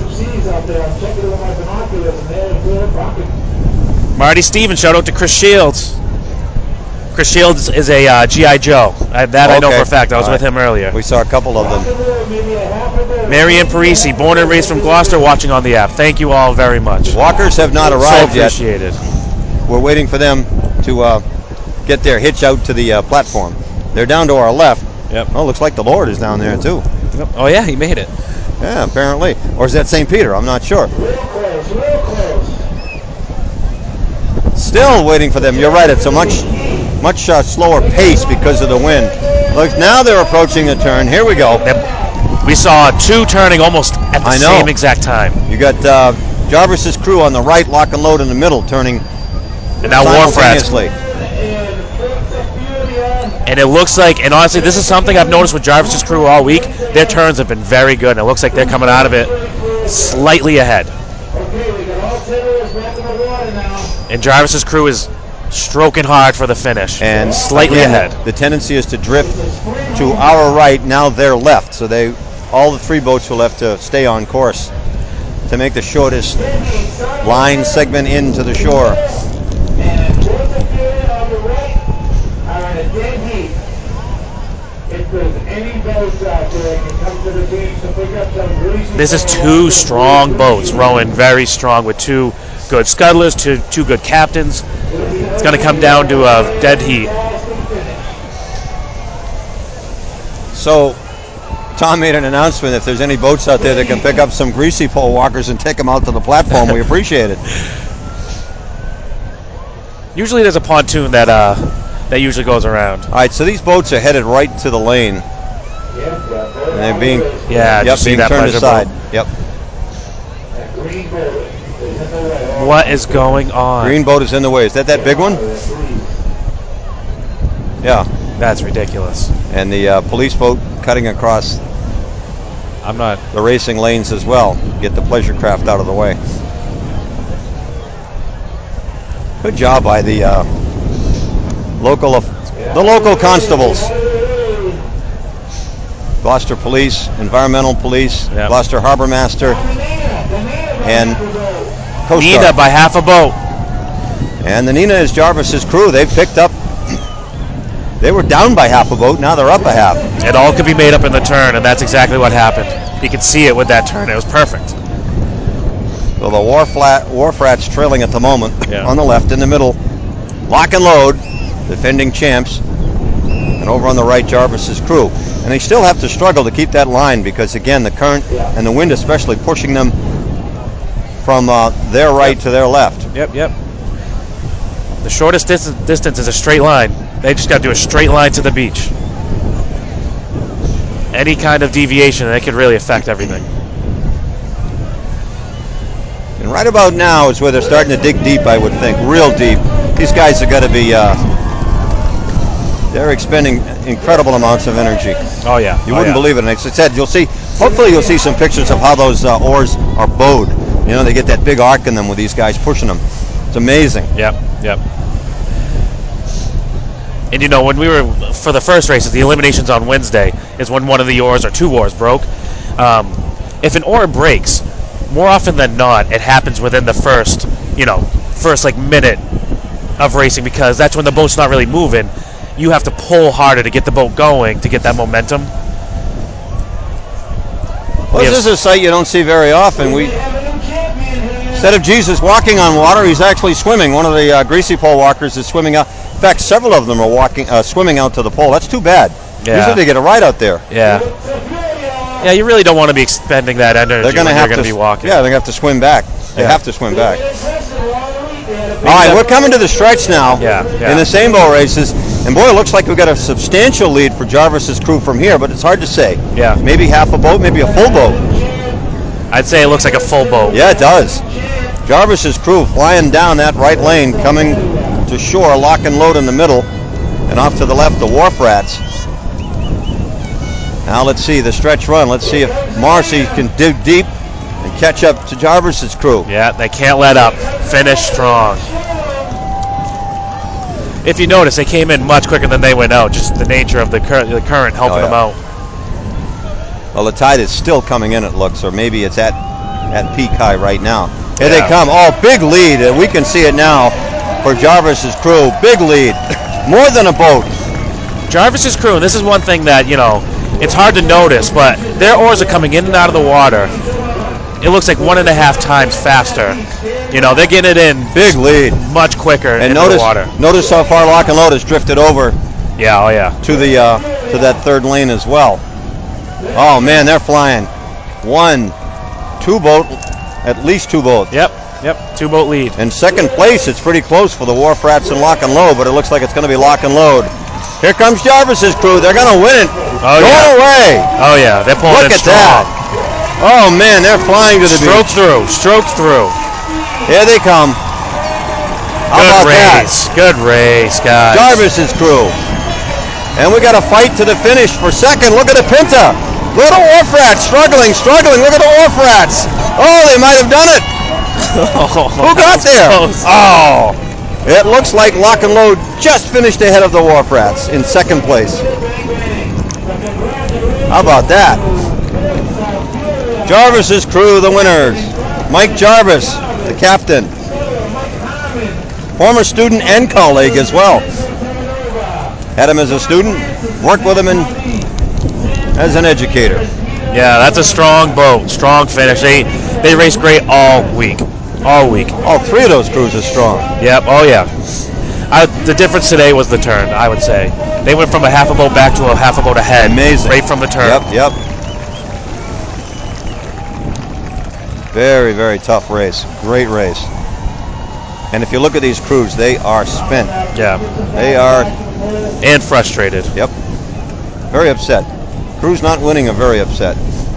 Marty Stevens, shout out to Chris Shields. Chris Shields is a G.I. Joe. I know for a fact. I was with him earlier. We saw a couple of them. Marianne Parisi, born and raised from Gloucester, watching on the app. Thank you all very much. Walkers have not arrived yet. So appreciated. We're waiting for them to get their hitch out to the platform. They're down to our left. Yep. Oh, looks like the Lord is down there, too. Yep. Oh, yeah, he made it. Yeah, apparently. Or is that St. Peter? I'm not sure. Real close. Still waiting for them. You're right. It's a much slower pace because of the wind. Look, now they're approaching the turn. Here we go. We saw two turning almost at the same exact time. You got Jarvis's crew on the right, lock and load in the middle, turning and now Wharf Rats. simultaneously. And it looks like, and honestly, this is something I've noticed with Jarvis's crew all week. Their turns have been very good, and it looks like they're coming out of it slightly ahead. And Jarvis's crew is stroking hard for the finish, and slightly again, ahead. The tendency is to drift to our right, now they're left. So all the 3 boats will have to stay on course to make the shortest line segment into the shore. And both of you on the right are in a dead heat. If there's any boats out there that can come to the beach to pick up some greasy... This is 2 strong boats rowing very strong with 2 good scuttlers, 2 good captains. It's going to come down to a dead heat. So Tom made an announcement. If there's any boats out there that can pick up some greasy pole walkers and take them out to the platform, we appreciate it. Usually there's a pontoon that usually goes around. All right, so these boats are headed right to the lane. And they're being, see being that turned pleasure aside. boat. Yep. What is going on? Green boat is in the way. Is that big one? Yeah. That's ridiculous. And the police boat cutting across the racing lanes as well. Get the pleasure craft out of the way. Good job by the local constables. Gloucester Police, Environmental Police, Gloucester Harbor Master, and Coast Guard. Nina by half a boat. And the Nina is Jarvis's crew. They've picked up. They were down by half a boat. Now they're up a half. It all could be made up in the turn, and that's exactly what happened. You could see it with that turn. It was perfect. So the Wharf Rats trailing at the moment on the left. In the middle, Lock and Load, defending champs. And over on the right, Jarvis's crew. And they still have to struggle to keep that line because, again, the current and the wind especially pushing them from their right to their left. Yep. The shortest distance is a straight line. They just got to do a straight line to the beach. Any kind of deviation, that could really affect everything. And right about now is where they're starting to dig deep, I would think, real deep. These guys have got to be, they're expending incredible amounts of energy. Oh, yeah. You wouldn't believe it. And as I said, hopefully you'll see some pictures of how those oars are bowed. You know, they get that big arc in them with these guys pushing them. It's amazing. Yep. And, you know, when we were, for the first races, the eliminations on Wednesday is when one of the oars or 2 oars broke. If an oar breaks, more often than not, it happens within the first minute of racing because that's when the boat's not really moving. You have to pull harder to get the boat going to get that momentum. Well, this is a sight you don't see very often. Instead of Jesus walking on water, he's actually swimming. One of the greasy pole walkers is swimming out. In fact, several of them are swimming out to the pole. That's too bad. Yeah. Usually they get a ride out there. Yeah, you really don't want to be expending that energy they're going to be walking. Yeah, they're going to have to swim back. They have to swim back. All right, we're coming to the stretch now in the same boat races. And, boy, it looks like we've got a substantial lead for Jarvis's crew from here, but it's hard to say. Yeah. Maybe half a boat, maybe a full boat. I'd say it looks like a full boat. Yeah, it does. Jarvis's crew flying down that right lane, coming to shore, Lock and Load in the middle, and off to the left, the Wharf Rats. Now let's see the stretch run. Let's see if Marcy can dig deep and catch up to Jarvis's crew. Yeah, they can't let up. Finish strong. If you notice, they came in much quicker than they went out. Just the nature of the current helping them out. Well, the tide is still coming in, it looks, or maybe it's at peak high right now. Here they come. Oh, big lead. We can see it now for Jarvis's crew. Big lead. More than a boat. Jarvis's crew, and this is one thing that, it's hard to notice, but their oars are coming in and out of the water. It looks like 1.5 times faster. They're getting it in. Big lead. Much quicker and into the water. Notice how far Lock and Load has drifted over. Yeah, oh yeah. To that third lane as well. Oh, man, they're flying. 2 boat, at least 2 boats. Yep, 2-boat lead. In second place, it's pretty close for the Wharf Rats and Lock and Load, but it looks like it's going to be Lock and Load. Here comes Jarvis's crew. They're going to win it. Oh, Go away. Oh, yeah. They're pulling Look it at strong. that. Oh, man, they're flying to the beach. Stroke through. Here they come. How about that? Good race, guys. Jarvis's crew. And we got a fight to the finish for second. Look at the Pinta. Look at the Wharf Rats struggling. Look at the Wharf Rats. Oh, they might have done it. Who got there? Close. Oh, It looks like Lock and Load just finished ahead of the Wharf Rats in second place. How about that? Jarvis's crew, the winners. Mike Jarvis, the captain. Former student and colleague as well. Had him as a student, worked with him as an educator. Yeah, that's a strong boat, strong finish. They race great all week. All week. All three of those crews are strong. Yep, oh yeah. The difference today was the turn, I would say. They went from a half a boat back to a half a boat ahead. Amazing. Right from the turn. Yep. Very, very tough race. Great race. And if you look at these crews, they are spent. Yeah. They are. And frustrated. Yep. Very upset. Crews not winning are very upset.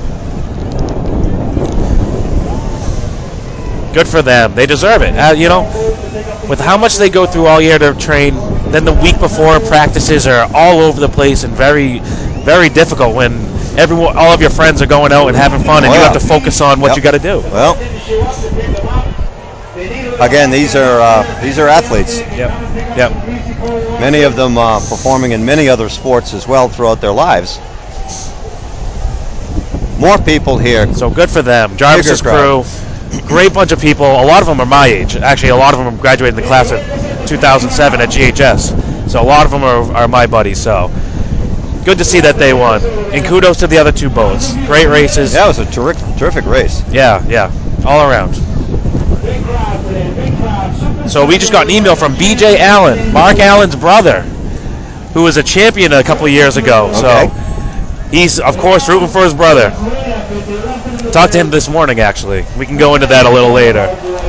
Good for them. They deserve it. With how much they go through all year to train, then the week before practices are all over the place and very, very difficult when all of your friends are going out and having fun and you have to focus on what you got to do. Well, again, these are athletes. Yep. Many of them performing in many other sports as well throughout their lives. More people here. So good for them. Jarvis's crew, great bunch of people. A lot of them are my age. Actually, a lot of them graduated in the class of 2007 at GHS. So a lot of them are my buddies. So good to see that they won. And kudos to the other two boats. Great races. That was a terrific race. Yeah. All around. So we just got an email from BJ Allen, Mark Allen's brother, who was a champion a couple of years ago. Okay. So he's, of course, rooting for his brother. Talked to him this morning, actually. We can go into that a little later.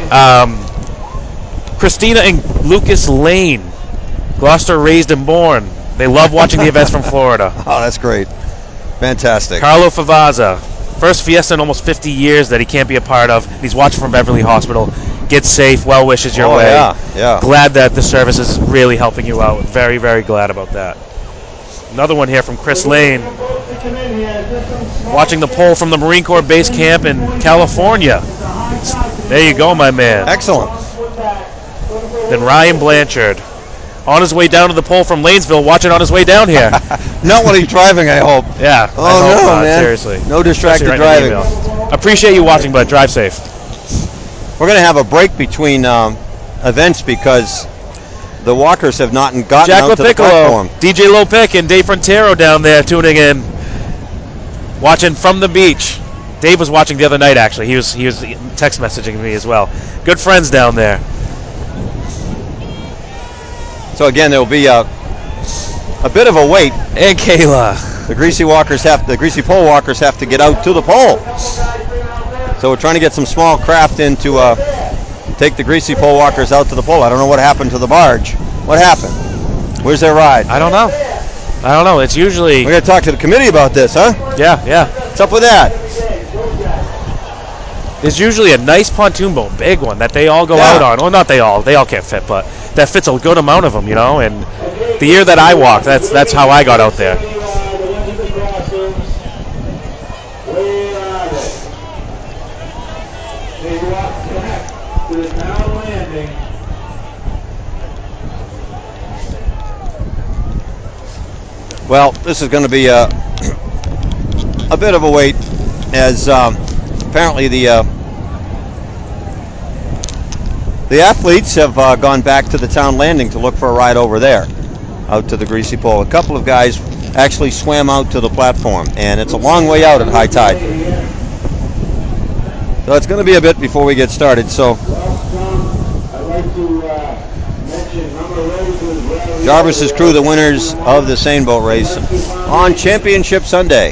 Christina and Lucas Lane, Gloucester raised and born. They love watching the events from Florida. Oh, that's great. Fantastic. Carlo Favazza, first fiesta in almost 50 years that he can't be a part of. He's watching from Beverly Hospital. Get safe. Well wishes your way. Yeah. Glad that the service is really helping you out. Very, very glad about that. Another one here from Chris Lane. Watching the poll from the Marine Corps base camp in California. There you go, my man. Excellent. Then Ryan Blanchard. On his way down to the pole from Lanesville, watching on his way down here. Not when he's driving, I hope. Yeah. Oh, no, man. Seriously. No distracted driving. Appreciate you watching, but drive safe. We're going to have a break between events because the walkers have not gotten Jack out to the platform. DJ Lopic and Dave Frontero down there tuning in, watching from the beach. Dave was watching the other night, actually. He was text messaging me as well. Good friends down there. So again, there will be a bit of a wait. And Kayla. The greasy pole walkers have to get out to the pole. So we're trying to get some small craft in to take the greasy pole walkers out to the pole. I don't know what happened to the barge. What happened? Where's their ride? I don't know. It's usually... We're going to talk to the committee about this, huh? Yeah. What's up with that? There's usually a nice pontoon boat, big one, that they all go out on. Well, not they all can't fit, but that fits a good amount of them, And the year that I walked, that's how I got out there. Well, this is going to be a bit of a wait, as apparently the athletes have gone back to the town landing to look for a ride over there, out to the greasy pole. A couple of guys actually swam out to the platform, and it's a long way out at high tide. So it's going to be a bit before we get started. So Jarvis's crew, the winners of the seine boat race on Championship Sunday.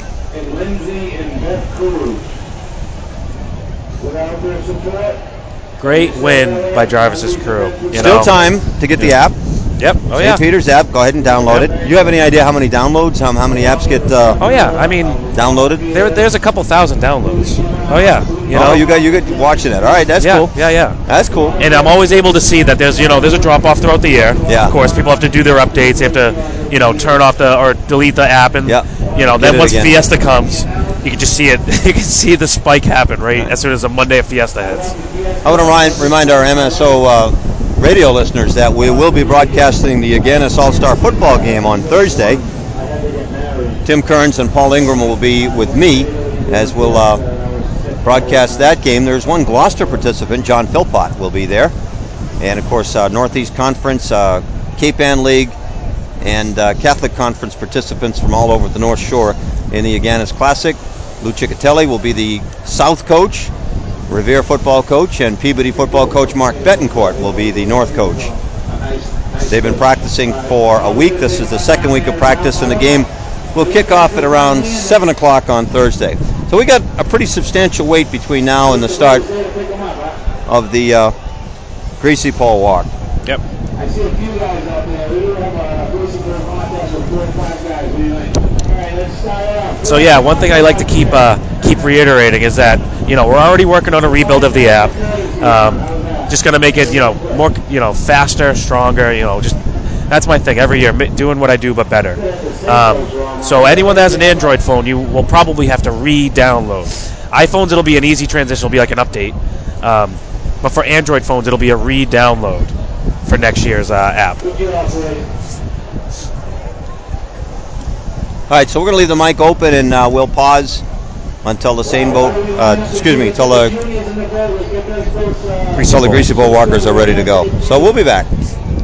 Great win by Jarvis's crew. Still time to get the app. Yep. Oh, St. Peter's app. Go ahead and download it. Do you have any idea how many downloads, how many apps get downloaded? There's a couple thousand downloads. Oh, yeah. You got watching it. All right, that's cool. Yeah. That's cool. And I'm always able to see that there's a drop-off throughout the year. Yeah. Of course, people have to do their updates. They have to, turn off or delete the app. And, then once Fiesta comes, you can just see it. You can see the spike happen as soon as the Monday of Fiesta hits. I want to remind our MSO radio listeners that we will be broadcasting the Aganis All-Star football game on Thursday. Tim Kearns and Paul Ingram will be with me as we'll broadcast that game. There's one Gloucester participant, John Philpott, will be there. And, of course, Northeast Conference, Cape Ann League, and Catholic Conference participants from all over the North Shore in the Aganis Classic. Lou Ciccatelli will be the South coach, Revere football coach, and Peabody football coach Mark Betancourt will be the North coach. They've been practicing for a week. This is the second week of practice, and the game will kick off at around 7 o'clock on Thursday. So we got a pretty substantial wait between now and the start of the Greasy Pole Walk. Yep. I see a few guys out there. We do have a Greasy Pole contest with 4 or 5 guys. What do you think? All right, let's start off. So yeah, one thing I like to keep reiterating is that we're already working on a rebuild of the app. Just going to make it more faster, stronger. Just that's my thing every year, doing what I do but better. So anyone that has an Android phone, you will probably have to re-download. iPhones, it'll be an easy transition. It'll be like an update. But for Android phones, it'll be a re-download for next year's app. All right, so we're going to leave the mic open, and we'll pause until the until the Greasy Pole Walkers are ready to go. So we'll be back.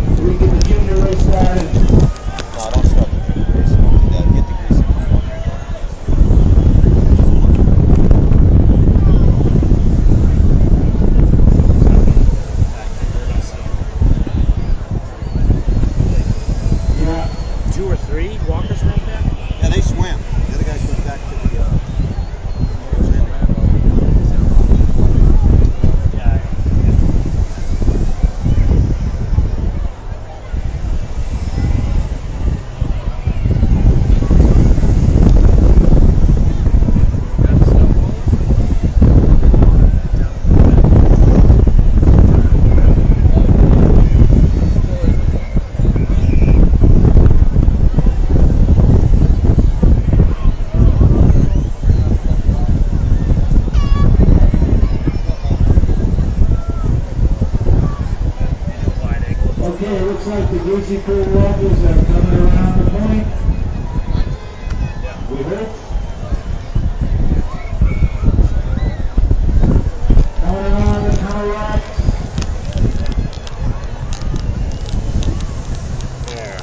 Greasy Pole Walkers are coming around the point. We hope. Coming around the tunnel rocks. There.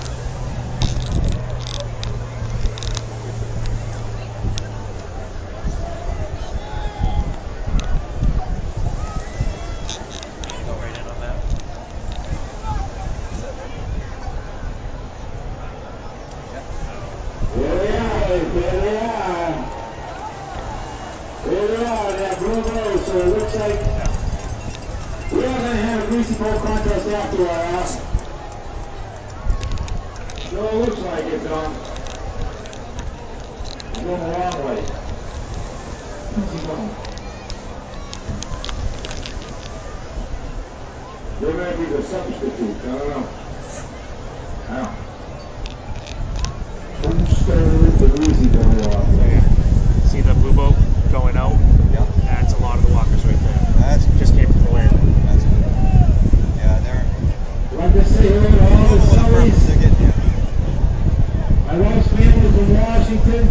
Go right in on that. There they are, that blue road. So it looks like we are going to have a Greasy Pole contest after our house. So it looks like it, Don. He's going the wrong way. Where's he going? They might be the substitute. I don't know. Who started the Greasy Pole Walk? See the blue boat going out? Yeah. That's a lot of the walkers right there. That's just came from the landing. That's good. Yeah, they're. Like I say, hello to all the Sullies. My wife's family from Washington.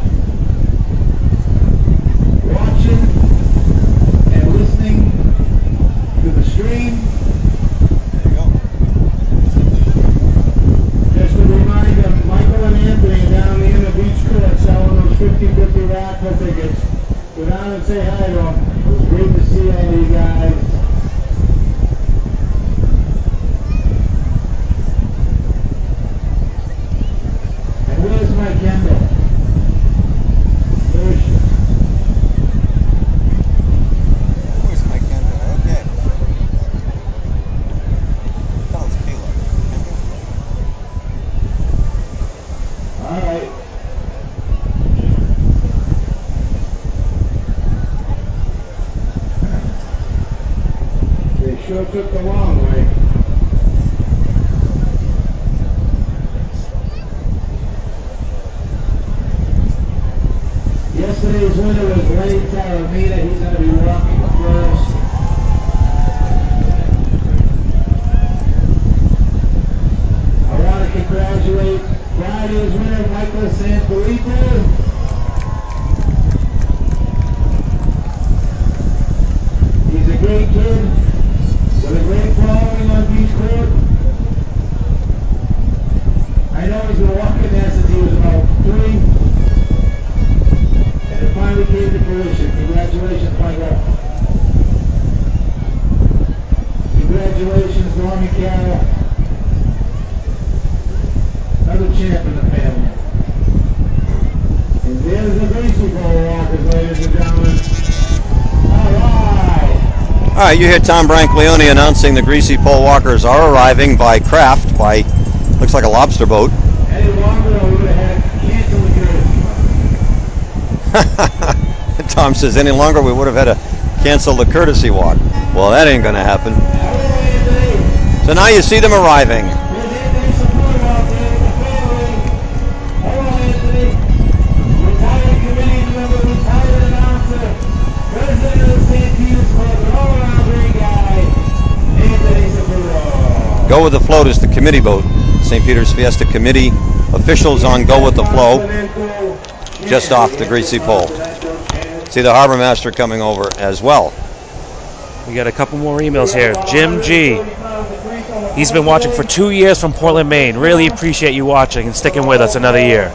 Watching and listening to the stream. There you go. Just a reminder, Michael and Anthony are down there in the beach court selling those 50-50 raffle tickets. Go down and say hi to them. It was great to see all you guys. And where's my Kendall? Where is she? Where's my Kendall? Okay. That was Kayla. All right. They sure took the long way. Yesterday's winner was Lenny Taramita. He's going to be walking first. Friday's winner, Michael Sanfilippo. He's a great kid with a great following on Beach Court. I know he's been walking there since he was about 3. And it finally came to fruition. Congratulations, Michael. Congratulations, Norman Carroll. Another champ in the family. And there's the Gracie Pole walkers, ladies and gentlemen. All right, you hear Tom Brancaleone announcing the Greasy Pole walkers are arriving by craft, by looks like a lobster boat. Any longer, we would have had to cancel the courtesy walk. Tom says any longer we would have had to cancel the courtesy walk. Well, that ain't going to happen. So now you see them arriving. Go with the Float is the committee boat. St. Peter's Fiesta Committee officials on Go with the Flow, just off the Greasy Pole. See the harbor master coming over as well. We got a couple more emails here. Jim G. He's been watching for 2 years from Portland, Maine. Really appreciate you watching and sticking with us another year.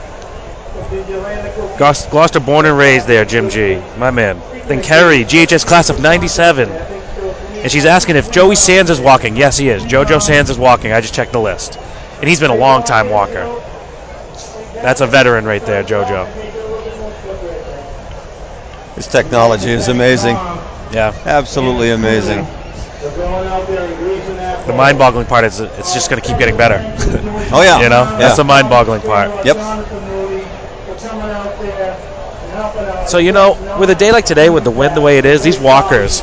Gloucester born and raised there, Jim G. My man. Then Kerry, GHS class of 97. And she's asking if Joey Sands is walking. Yes, he is. JoJo Sands is walking. I just checked the list. And he's been a long-time walker. That's a veteran right there, JoJo. His technology is amazing. Yeah. Absolutely amazing. The mind-boggling part is it's just going to keep getting better. Oh, yeah. You know? That's the mind-boggling part. Yep. So, you know, with a day like today, with the wind the way it is, these walkers,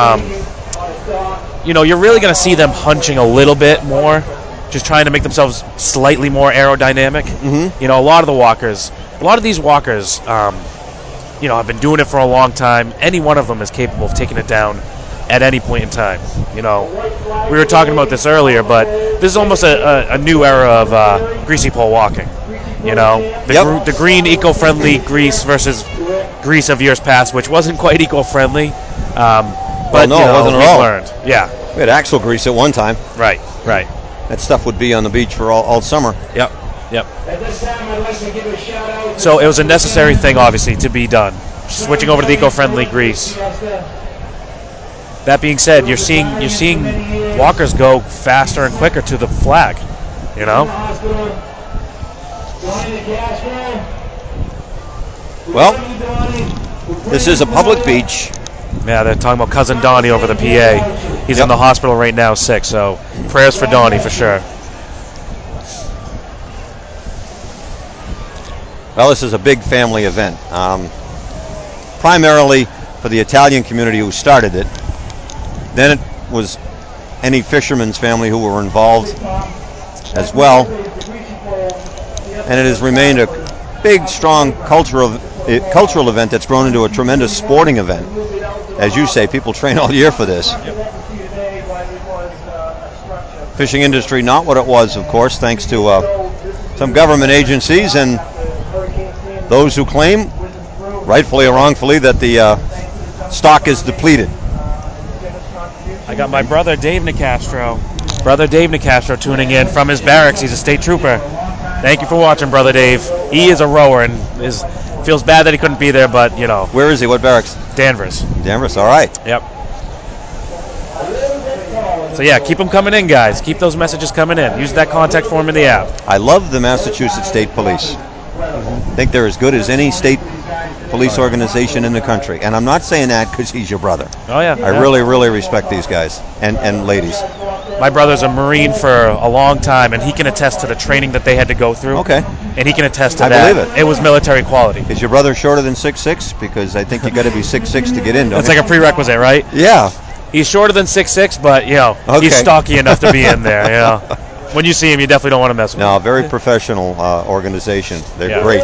you know, you're really going to see them hunching a little bit more, just trying to make themselves slightly more aerodynamic. Mm-hmm. You know, a lot of these walkers, you know, have been doing it for a long time. Any one of them is capable of taking it down at any point in time. You know, we were talking about this earlier, but this is almost a new era of greasy pole walking. You know, the green eco-friendly grease versus grease of years past, which wasn't quite eco-friendly. But no, it wasn't at all. Learned. Yeah. We had axle grease at one time. Right. That stuff would be on the beach for all summer. Yep. So it was a necessary thing, obviously, to be done. Switching over to the eco-friendly grease. That being said, you're seeing walkers go faster and quicker to the flag. You know. Well, this is a public beach. Yeah, they're talking about cousin Donnie over the PA. He's in the hospital right now, sick. So prayers for Donnie for sure. Well, this is a big family event, primarily for the Italian community who started it. Then it was any fisherman's family who were involved as well. And it has remained a big, strong cultural event that's grown into a tremendous sporting event. As you say, people train all year for this. Fishing industry, not what it was, of course, thanks to some government agencies and those who claim, rightfully or wrongfully, that the stock is depleted. I got my brother Dave Nicastro. Tuning in from his barracks. He's a state trooper. Thank you for watching, Brother Dave. He is a rower and feels bad that he couldn't be there, but, you know. Where is he? What barracks? Danvers, all right. Yep. So, yeah, keep them coming in, guys. Keep those messages coming in. Use that contact form in the app. I love the Massachusetts State Police. I think they're as good as any state police organization in the country. And I'm not saying that because he's your brother. Oh, yeah. I really, really respect these guys and ladies. My brother's a Marine for a long time, and he can attest to the training that they had to go through. Okay. And he can attest to I that. believe it. It was military quality. Is your brother shorter than 6'6"? Because I think you got to be 6'6" to get in, don't That's you? like a prerequisite, right? Yeah. He's shorter than 6'6", but, you know, he's stocky enough to be in there, you know. When you see him, you definitely don't want to mess with him. No, very professional organization. They're great.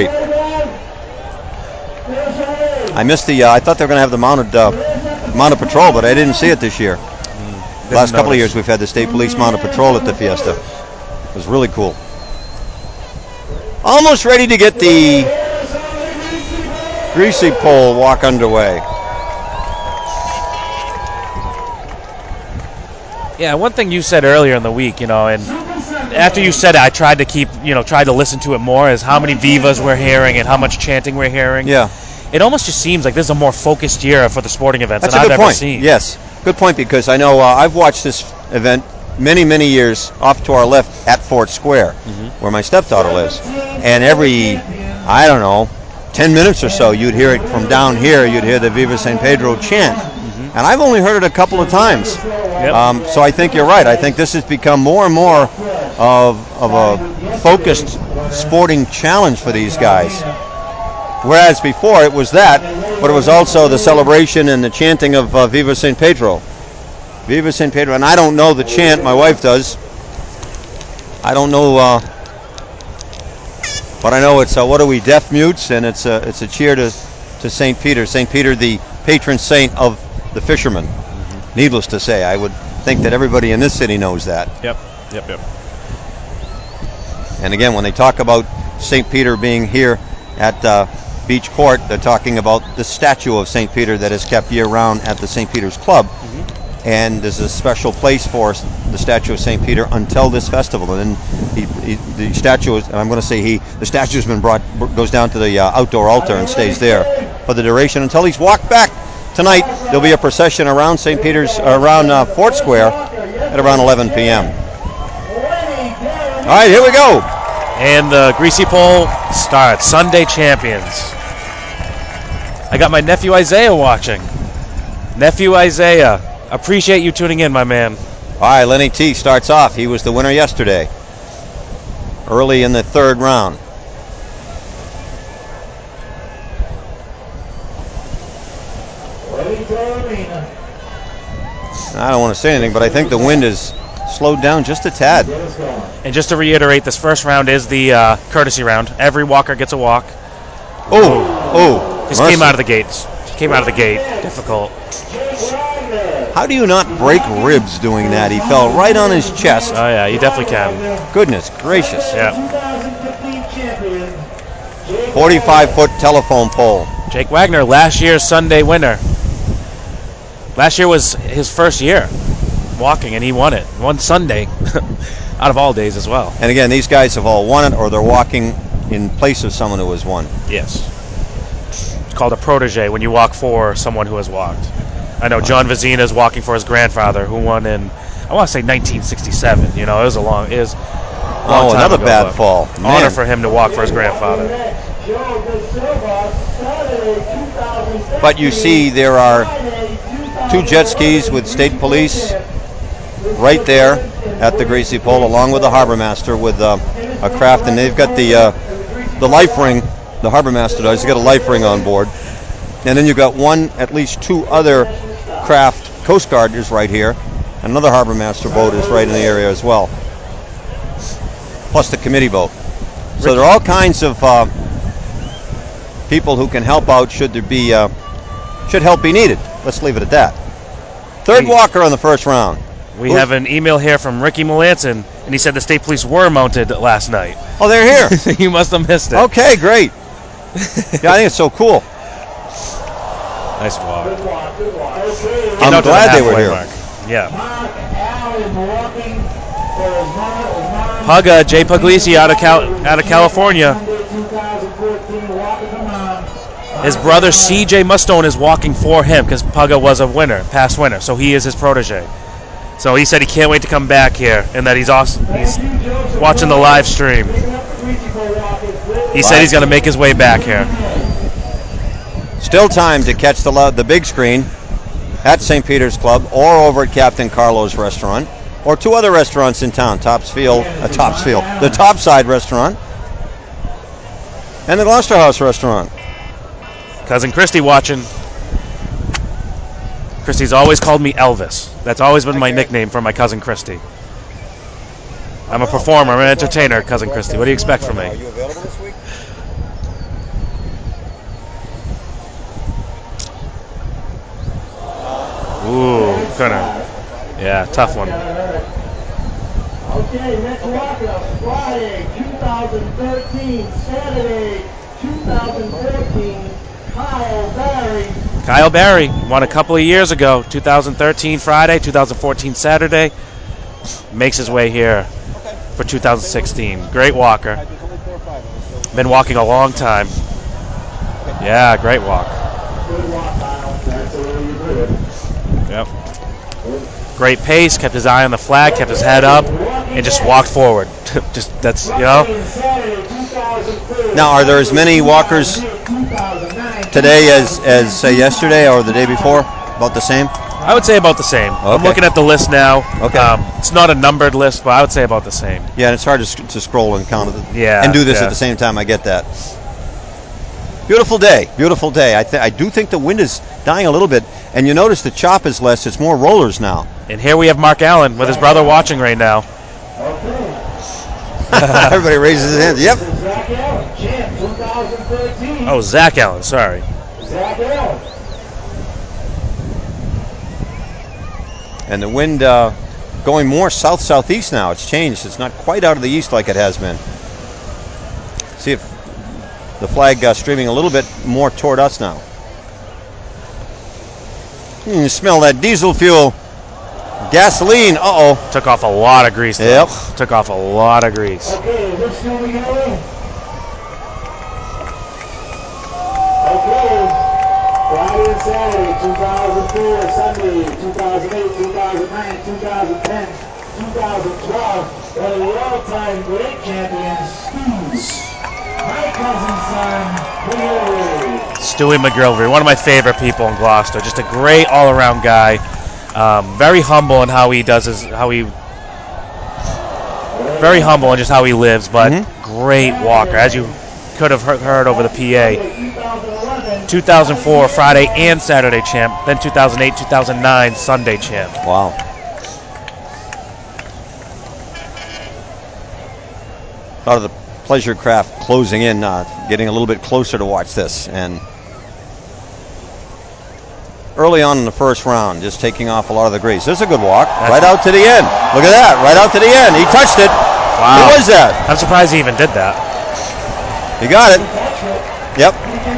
I missed I thought they were going to have the mounted patrol, but I didn't see it this year. Last couple of years we've had the state police mounted patrol at the Fiesta. It was really cool. almost ready to get the greasy pole walk underway. Yeah, one thing you said earlier in the week, and after you said it, I tried to listen to it more, is how many Vivas we're hearing and how much chanting we're hearing. Yeah. It almost just seems like this is a more focused year for the sporting events That's than I've a good ever point. seen. Yes, good point, because I know I've watched this event many, many years off to our left at Fort Square, where my stepdaughter lives. And every, 10 minutes or so, you'd hear it from down here, you'd hear the Viva San Pedro chant. And I've only heard it a couple of times. Yep. So I think you're right. I think this has become more and more of a focused sporting challenge for these guys. Whereas before it was that, but it was also the celebration and the chanting of Viva San Pedro. Viva San Pedro. And I don't know the chant, my wife does. I don't know, but I know it's, what are we, deaf mutes? And it's a cheer to St. Peter. St. Peter, the patron saint of the fishermen. Needless to say, I would think that everybody in this city knows that. Yep. And again, when they talk about St. Peter being here at Beach Court, they're talking about the statue of St. Peter that is kept year-round at the St. Peter's Club. And there's a special place for the statue of St. Peter until this festival. And then the statue is, and I'm going to say the statue's been goes down to the outdoor altar and stays there for the duration until he's walked back. Tonight, there'll be a procession around St. Peter's, around Fort Square at around 11 p.m. All right, here we go. And the greasy pole starts. Sunday champions. I got my nephew Isaiah watching. Nephew Isaiah, appreciate you tuning in, my man. All right, Lenny T starts off. He was the winner yesterday, early in the third round. I don't want to say anything, but I think the wind is slowed down just a tad. And just to reiterate, this first round is the courtesy round. Every walker gets a walk. Just came out of the gates. Came out of the gate. Difficult. How do you not break ribs doing that? He fell right on his chest. Oh, yeah, you definitely can. Goodness gracious. Yeah. 45-foot telephone pole. Jake Wagner, last year's Sunday winner. Last year was his first year walking, and he won it. One Sunday, out of all days as well. And again, these guys have all won it, or they're walking in place of someone who has won. Yes. It's called a protege when you walk for someone who has walked. I know John Vizina is walking for his grandfather, who won in, I want to say 1967. It was a long time another ago, bad fall. Honor for him to walk for his grandfather. But you see, there are 2 jet skis with state police right there at the greasy pole, along with the harbor master with a craft, and they've got the life ring. The harbor master does. He's got a life ring on board, and then you've got at least 2 other craft. Coast Guard is right here. Another harbor master boat is right in the area as well, plus the committee boat. So there are all kinds of people who can help out should help be needed. Let's leave it at that. Third walker on the first round. We have an email here from Ricky Melanson, and he said the state police were mounted last night. Oh, they're here. You must have missed it. Okay, great. Yeah, I think it's so cool. Nice walk. I'm glad they were here. Mark. Yeah. Pugga, Jay Puglisi out of California. His brother C.J. Mustone is walking for him because Pugga was a past winner, so he is his protege. So he said he can't wait to come back here and that he's awesome. He's watching the live stream. He said he's going to make his way back here. Still time to catch the big screen at St. Peter's Club or over at Captain Carlo's Restaurant or 2 other restaurants in town, the Topside Restaurant and the Gloucester House Restaurant. Cousin Christy watching. Christy's always called me Elvis. That's always been my nickname for my cousin Christy. I'm a performer. I'm an entertainer, Cousin Christy. What do you expect from me? Are you available this week? Ooh, yeah, tough one. Okay, next walker, Friday, 2013, Saturday, 2014, Kyle Barry. Kyle Barry won a couple of years ago, 2013 Friday, 2014 Saturday. Makes his way here for 2016. Great walker. Been walking a long time. Yeah, great walk. Good walk, Kyle. That's the way you do it. Yep. Great pace, kept his eye on the flag, kept his head up, and just walked forward. Just, that's, you know. Now, are there as many walkers today as say yesterday or the day before? About the same? I would say about the same. Okay. I'm looking at the list now. Okay. It's not a numbered list, but I would say about the same. Yeah, and it's hard to scroll and count it. Yeah. And do this at the same time. I get that. Beautiful day. Beautiful day. I do think the wind is dying a little bit. And you notice the chop is less. It's more rollers now. And here we have Mark Allen with his brother watching right now. Everybody raises his hands. Yep. Zach Allen, champ, 2013. Oh, Zach Allen. Sorry. Zach Allen. And the wind going more south-southeast now. It's changed. It's not quite out of the east like it has been. See if the flag streaming a little bit more toward us now. You smell that diesel fuel. Gasoline. Uh-oh. Took off a lot of grease, though. Yep. Took off a lot of grease. Okay, is this still going? Okay. Friday and Saturday, 2004, Sunday, 2008, 2009, 2010, 2012, one of the all-time great champions, my cousin's son, McGilvery. Stewie McGilvery, one of my favorite people in Gloucester. Just a great all-around guy. Very humble in how he does very humble in just how he lives, but great walker, as you could have heard over the PA. 2004 Friday and Saturday champ, then 2008, 2009 Sunday champ. Wow. A lot of the pleasure craft closing in, getting a little bit closer to watch this. And early on in the first round, just taking off a lot of the grease. This is a good walk. Right out to the end. Look at that. Right out to the end. He touched it. Wow. Who was that? I'm surprised he even did that. He got it. Yep.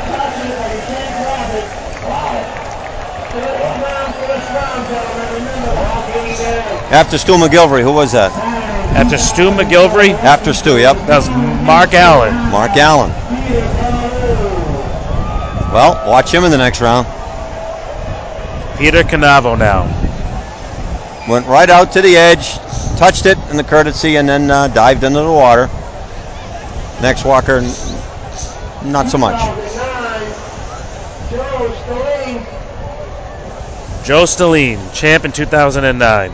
After Stu McGilvery, who was that? After Stu McGilvery? After Stu, yep. That was Mark Allen. Mark Allen. Well, watch him in the next round. Peter Canavo now. Went right out to the edge, touched it in the courtesy, and then dived into the water. Next walker, not so much. Joe Stalline, champ in 2009.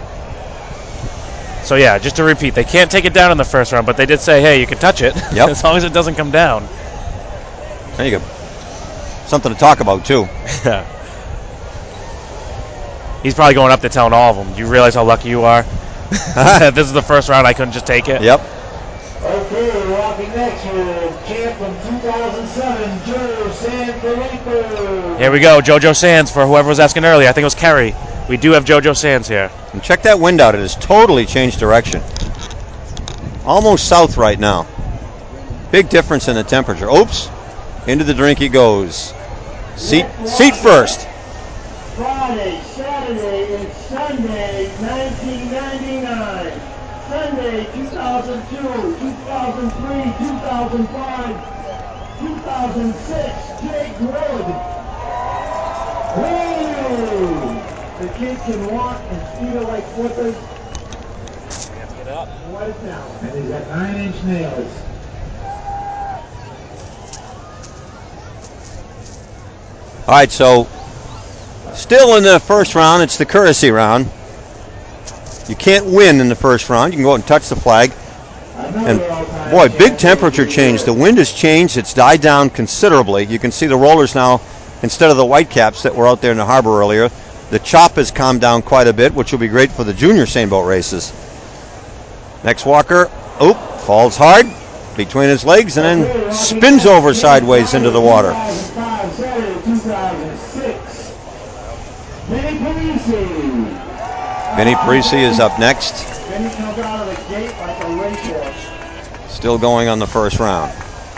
So yeah, just to repeat, they can't take it down in the first round, but they did say, hey, you can touch it, yep. as long as it doesn't come down. There you go. Something to talk about, too. He's probably going up there telling all of them, do you realize how lucky you are? This is the first round, I couldn't just take it. Yep. Okay, walking next here, champ from 2007, Joe Sanfilippo. Here we go, JoJo Sands, for whoever was asking earlier. I think it was Kerry. We do have JoJo Sands here. And check that wind out. It has totally changed direction. Almost south right now. Big difference in the temperature. Oops. Into the drink he goes. Seat first. Friday, Saturday, and Sunday, 1999. Sunday, 2002, 2003, 2005, 2006, Jake Wood. Woo! The kid can walk and speed it like flippers. Get up. What is now? And he's got 9-inch nails. All right, so still in the first round, it's the courtesy round. You can't win in the first round. You can go out and touch the flag. And, boy, big temperature change. The wind has changed. It's died down considerably. You can see the rollers now, instead of the white caps that were out there in the harbor earlier. The chop has calmed down quite a bit, which will be great for the junior sailboat races. Next walker, falls hard between his legs and then spins over sideways into the water. 2006, Vinny Parisi. Vinny Parisi is up next. Then he comes out of the gate like a racehorse. Still going on the first round.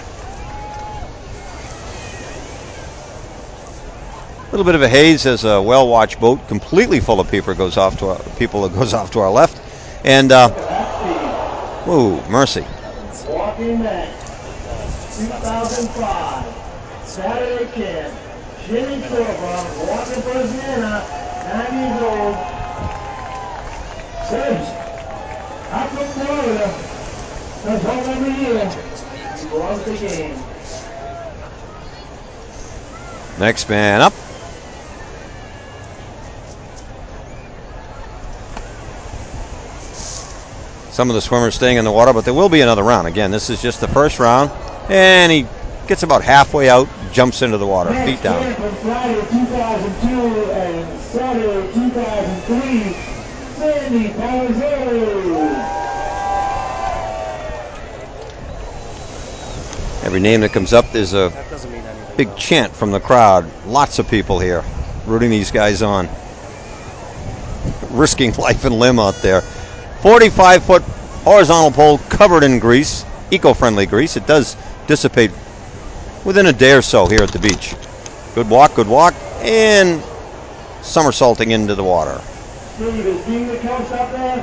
A little bit of a haze as a well-watched boat, completely full of people, goes off to our left. And, whoa, mercy. Walking next, 2005, Saturday camp, Jimmy Silva, walking for Vienna, 9 years old. Says, I'm from Florida. That's home every year. He loves the game. Next man up. Some of the swimmers staying in the water, but there will be another round. Again, this is just the first round, and he gets about halfway out, jumps into the water, feet down. From Friday 2002 and Saturday 2003, Sandy Palazzolo. Every name that comes up is a big chant from the crowd. Lots of people here rooting these guys on, risking life and limb out there. 45-foot horizontal pole covered in grease, eco-friendly grease. It does dissipate within a day or so here at the beach. Good walk, and somersaulting into the water. Steve, is Dean the coach up there?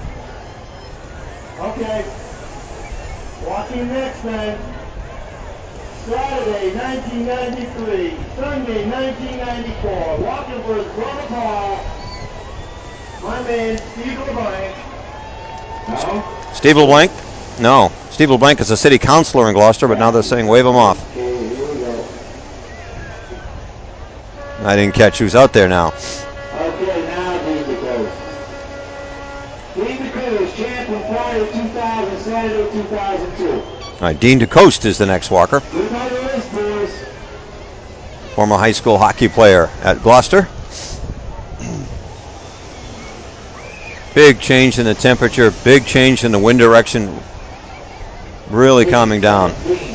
Okay. Walking next then. Saturday, 1993. Sunday, 1994. Walking for his brother Paul. My man, Steve LeBlanc. No? Steve LeBlanc? No. Steve LeBlanc is a city councilor in Gloucester, but now they're saying wave him off. Okay, here we go. I didn't catch who's out there now. Okay, now Dean the coach. Dean the coach, champ from Friday 2000, Saturday 2002. All right, Dean DeCoste is the next walker. Good on the list, boys. Former high school hockey player at Gloucester. Big change in the temperature, big change in the wind direction. Really calming down.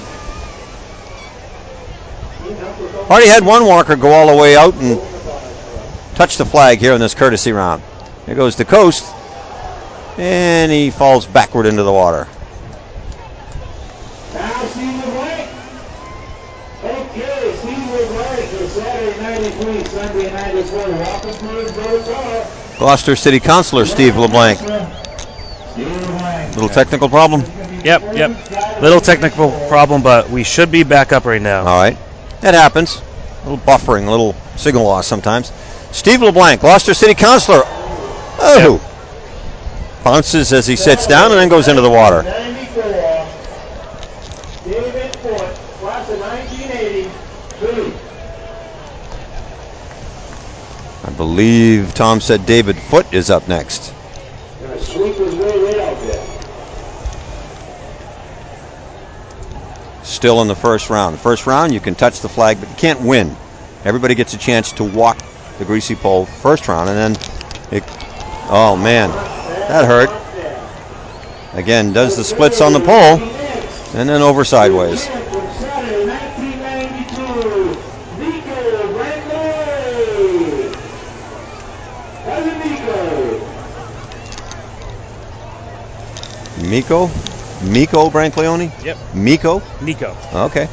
Already had one walker go all the way out and touch the flag here in this courtesy round. Here goes DeCoste, and he falls backward into the water. Now Steve LeBlanc. Okay, Steve LeBlanc for Saturday 93, Sunday 94. Welcome for his brother. Gloucester City Councilor Steve LeBlanc. Little technical problem? Yep. Little technical problem, but we should be back up right now. All right. That happens. A little buffering, a little signal loss sometimes. Steve LeBlanc, Gloucester City Councilor. Oh! Yep. Bounces as he sits down and then goes into the water. 94. David Foote, class of 1982. I believe Tom said David Foote is up next. Gonna sweep his way right out there. Still in the first round. The first round, you can touch the flag, but you can't win. Everybody gets a chance to walk the greasy pole first round, and then oh man, that hurt. Again, does the splits on the pole, and then over sideways. Saturday, 1992, Nico Bradley. Cousin Nico. Miko Brancaleone? Yep. Nico. Okay.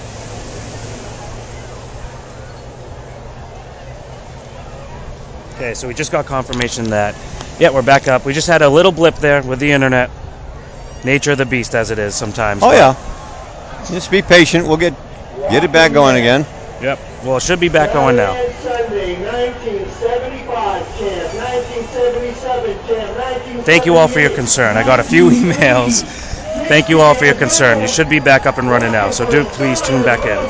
Okay, so we just got confirmation that, we're back up. We just had a little blip there with the internet. Nature of the beast, as it is sometimes. Oh, yeah. Just be patient. We'll get it back going again. Yep. Well, it should be back going now. Sunday, 1975 champ, 1977 champ, 1978. Thank you all for your concern. I got a few emails. Thank you all for your concern. You should be back up and running now, so do please tune back in.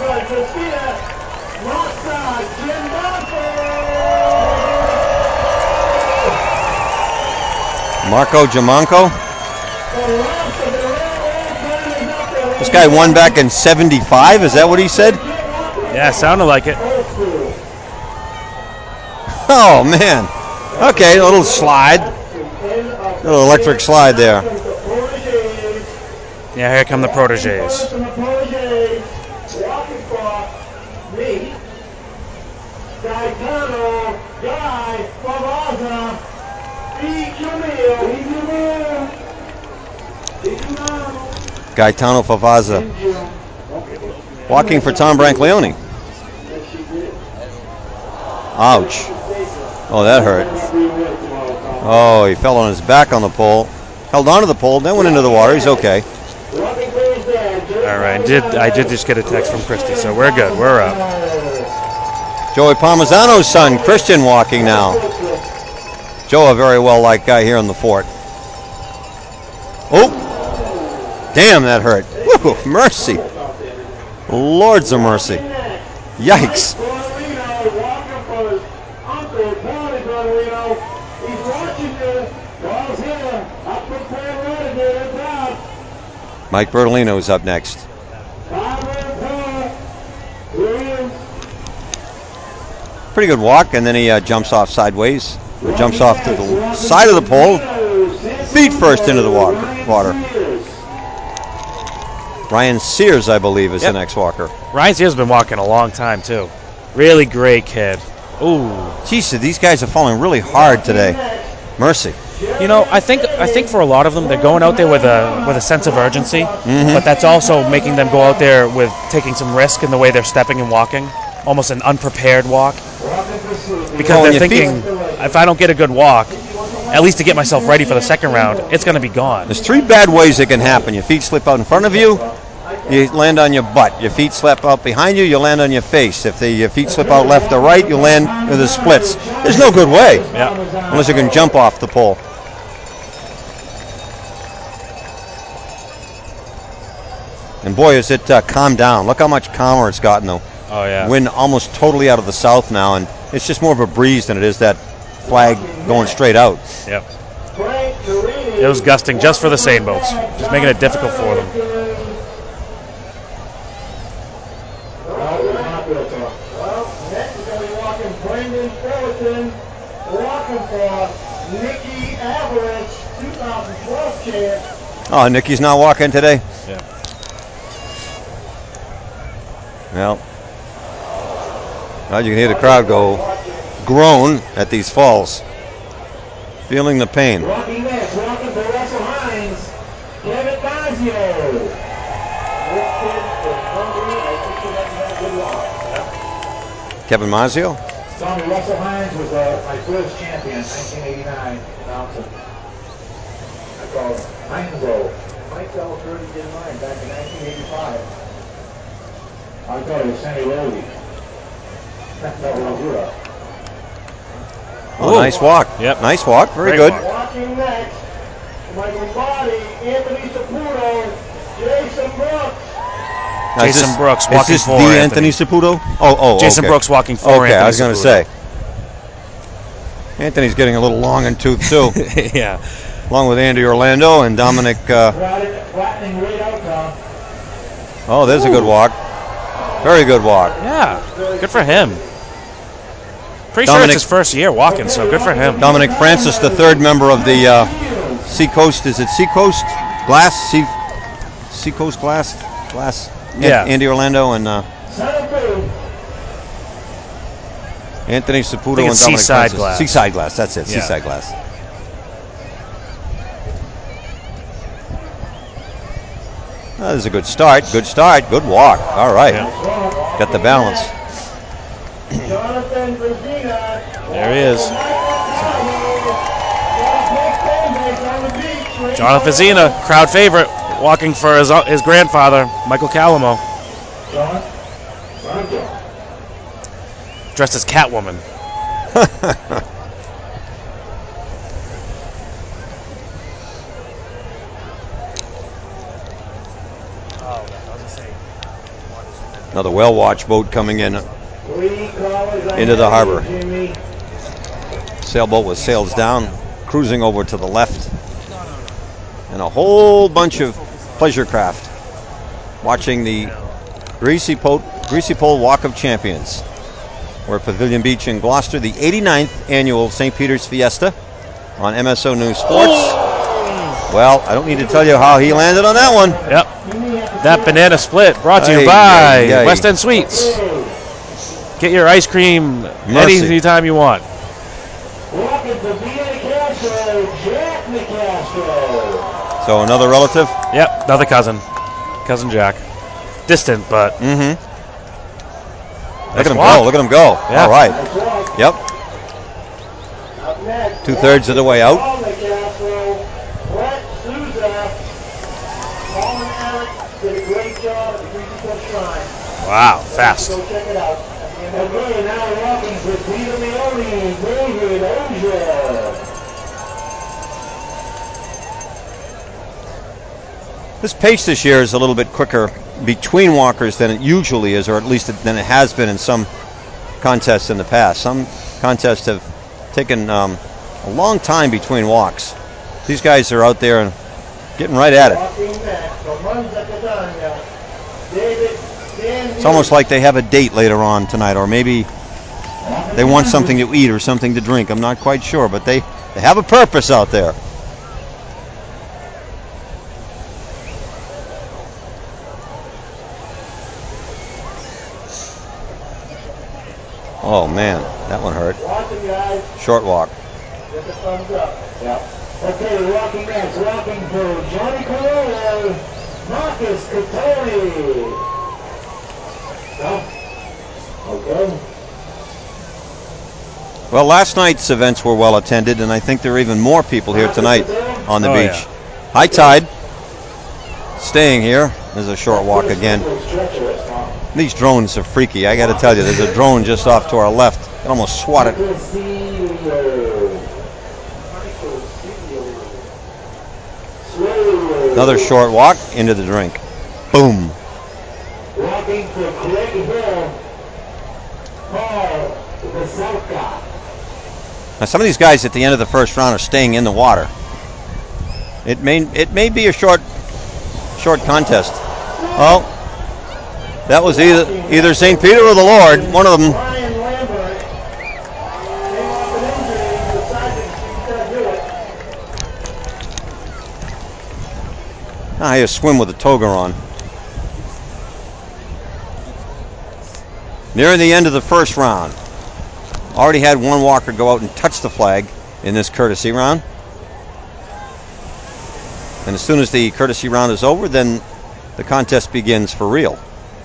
Marco Jamanco. This guy won back in 75, is that what he said? Yeah, sounded like it. Oh, man. Okay, a little slide. A little electric slide there. Yeah, here come the proteges. Walking for me, Gaetano Guy Barbosa. Gaetano Favazza walking for Tom Brancaleone. Ouch. Oh, that hurt. Oh, he fell on his back on the pole. Held onto the pole, then went into the water. He's okay. All right, I did just get a text from Christy, so we're good. We're up. Joey Palmisano's son, Christian, walking now. Joe, a very well-liked guy here in the fort. Oh, damn, that hurt. Woo, mercy. Lords of mercy. Yikes. Mike Bertolino's up next. Pretty good walk, and then he jumps off sideways. Jumps off to the side of the pole. Feet first into the water. Ryan Sears, I believe, is the next walker. Ryan Sears has been walking a long time, too. Really great kid. Ooh. Jeez, these guys are falling really hard today. Mercy. You know, I think for a lot of them, they're going out there with a sense of urgency, but that's also making them go out there with taking some risk in the way they're stepping and walking, almost an unprepared walk. Because they're thinking, if I don't get a good walk, at least to get myself ready for the second round, it's going to be gone. There's three bad ways it can happen. Your feet slip out in front of you, you land on your butt. Your feet slip out behind you, you land on your face. If your feet slip out left or right, you land with the splits. There's no good way, unless you can jump off the pole. And boy, has it calmed down. Look how much calmer it's gotten, though. Oh, yeah. Wind almost totally out of the south now, and it's just more of a breeze than it is that flag going straight out. Yep. It was gusting just for the sailboats, just making it difficult for them. Well, next is going to be walking Brendan Fullerton, walking for Nikki Average, 2012 champ. Oh, Nikki's not walking today? Yeah. Well, you can hear the crowd groan at these falls, feeling the pain. Walking next, walking for Russell Hines, Kevin Mazio. This kid is hungry. I think he doesn't have a good walk. Kevin Mazio? Tommy, Russell Hines was my first champion, 1989 in Alton. I call him Heinzo. Mike Delaford did mine back in 1985. I thought it was Sammy Rowley. Oh, nice walk. Yep. Nice walk. Very Great good. walk. Walking next, Michael Body, Anthony Saputo, Jason Brooks. Jason Brooks walking is this for the Anthony Saputo? Oh, Jason okay. Brooks walking for Okay, Anthony I was going to Saputo. say. Anthony's getting a little long in tooth, too. Yeah. Along with Andy Orlando and Dominic. Flattening right out, Tom. Oh, there's a good walk. Very good walk. Yeah. Good for him. Pretty sure it's his first year walking, so good for him. Dominic Francis, the third member of the Seacoast. Is it Seacoast Glass? Seacoast Glass? Yeah. Andy Orlando and Anthony Saputo and Dominic Seaside Francis. Glass. Seaside Glass, that's it. Yeah. Seaside Glass. That is a good start. Good start. Good walk. All right. Yeah. Got the balance. There he is. Jonathan Zena, crowd favorite, walking for his grandfather, Michael Calamo. Dressed as Catwoman. Another well-watched boat coming in into the harbor. Sailboat with sails down, cruising over to the left. And a whole bunch of pleasure craft watching the Greasy Pole Walk of Champions. We're at Pavilion Beach in Gloucester, the 89th annual St. Peter's Fiesta on MSO News Sports. Well, I don't need to tell you how he landed on that one. Yep. That banana split brought to you by West End Sweets. Get your ice cream anytime you want. Walking for BA Castro, So another relative? Yep, another cousin. Cousin Jack. Distant, but... Mm-hmm. Look at him go. Look at him go. Yeah. All right. Yep. 2/3 of the way out. Wow, fast. Okay, now walking for Peter Leone, David Ogier. This pace this year is a little bit quicker between walkers than it usually is, or at least than it has been in some contests in the past. Some contests have taken a long time between walks. These guys are out there and getting right at it. It's almost like they have a date later on tonight, or maybe they want something to eat or something to drink. I'm not quite sure, but they have a purpose out there. Oh, man, that one hurt. Short walk. Get the thumbs up. Yeah. Okay, walking next. Walking for Johnny Corolla, Marcus Catoni. Okay. Well, last night's events were well attended, and I think there are even more people here tonight on the beach. Yeah. High tide. Staying here. There's a short walk again. These drones are freaky. I got to tell you, there's a drone just off to our left. I can almost swat it. Another short walk into the drink. Boom. Walking for Craig Hill, Paul Vaselka. Now, some of these guys at the end of the first round are staying in the water. It may be a short contest. Oh, that was either St. Peter or the Lord. One of them. Brian Lambert came off an injury and decided he's going to do it. I swim with a toga on. Nearing the end of the first round. Already had one walker go out and touch the flag in this courtesy round. And as soon as the courtesy round is over, then the contest begins for real.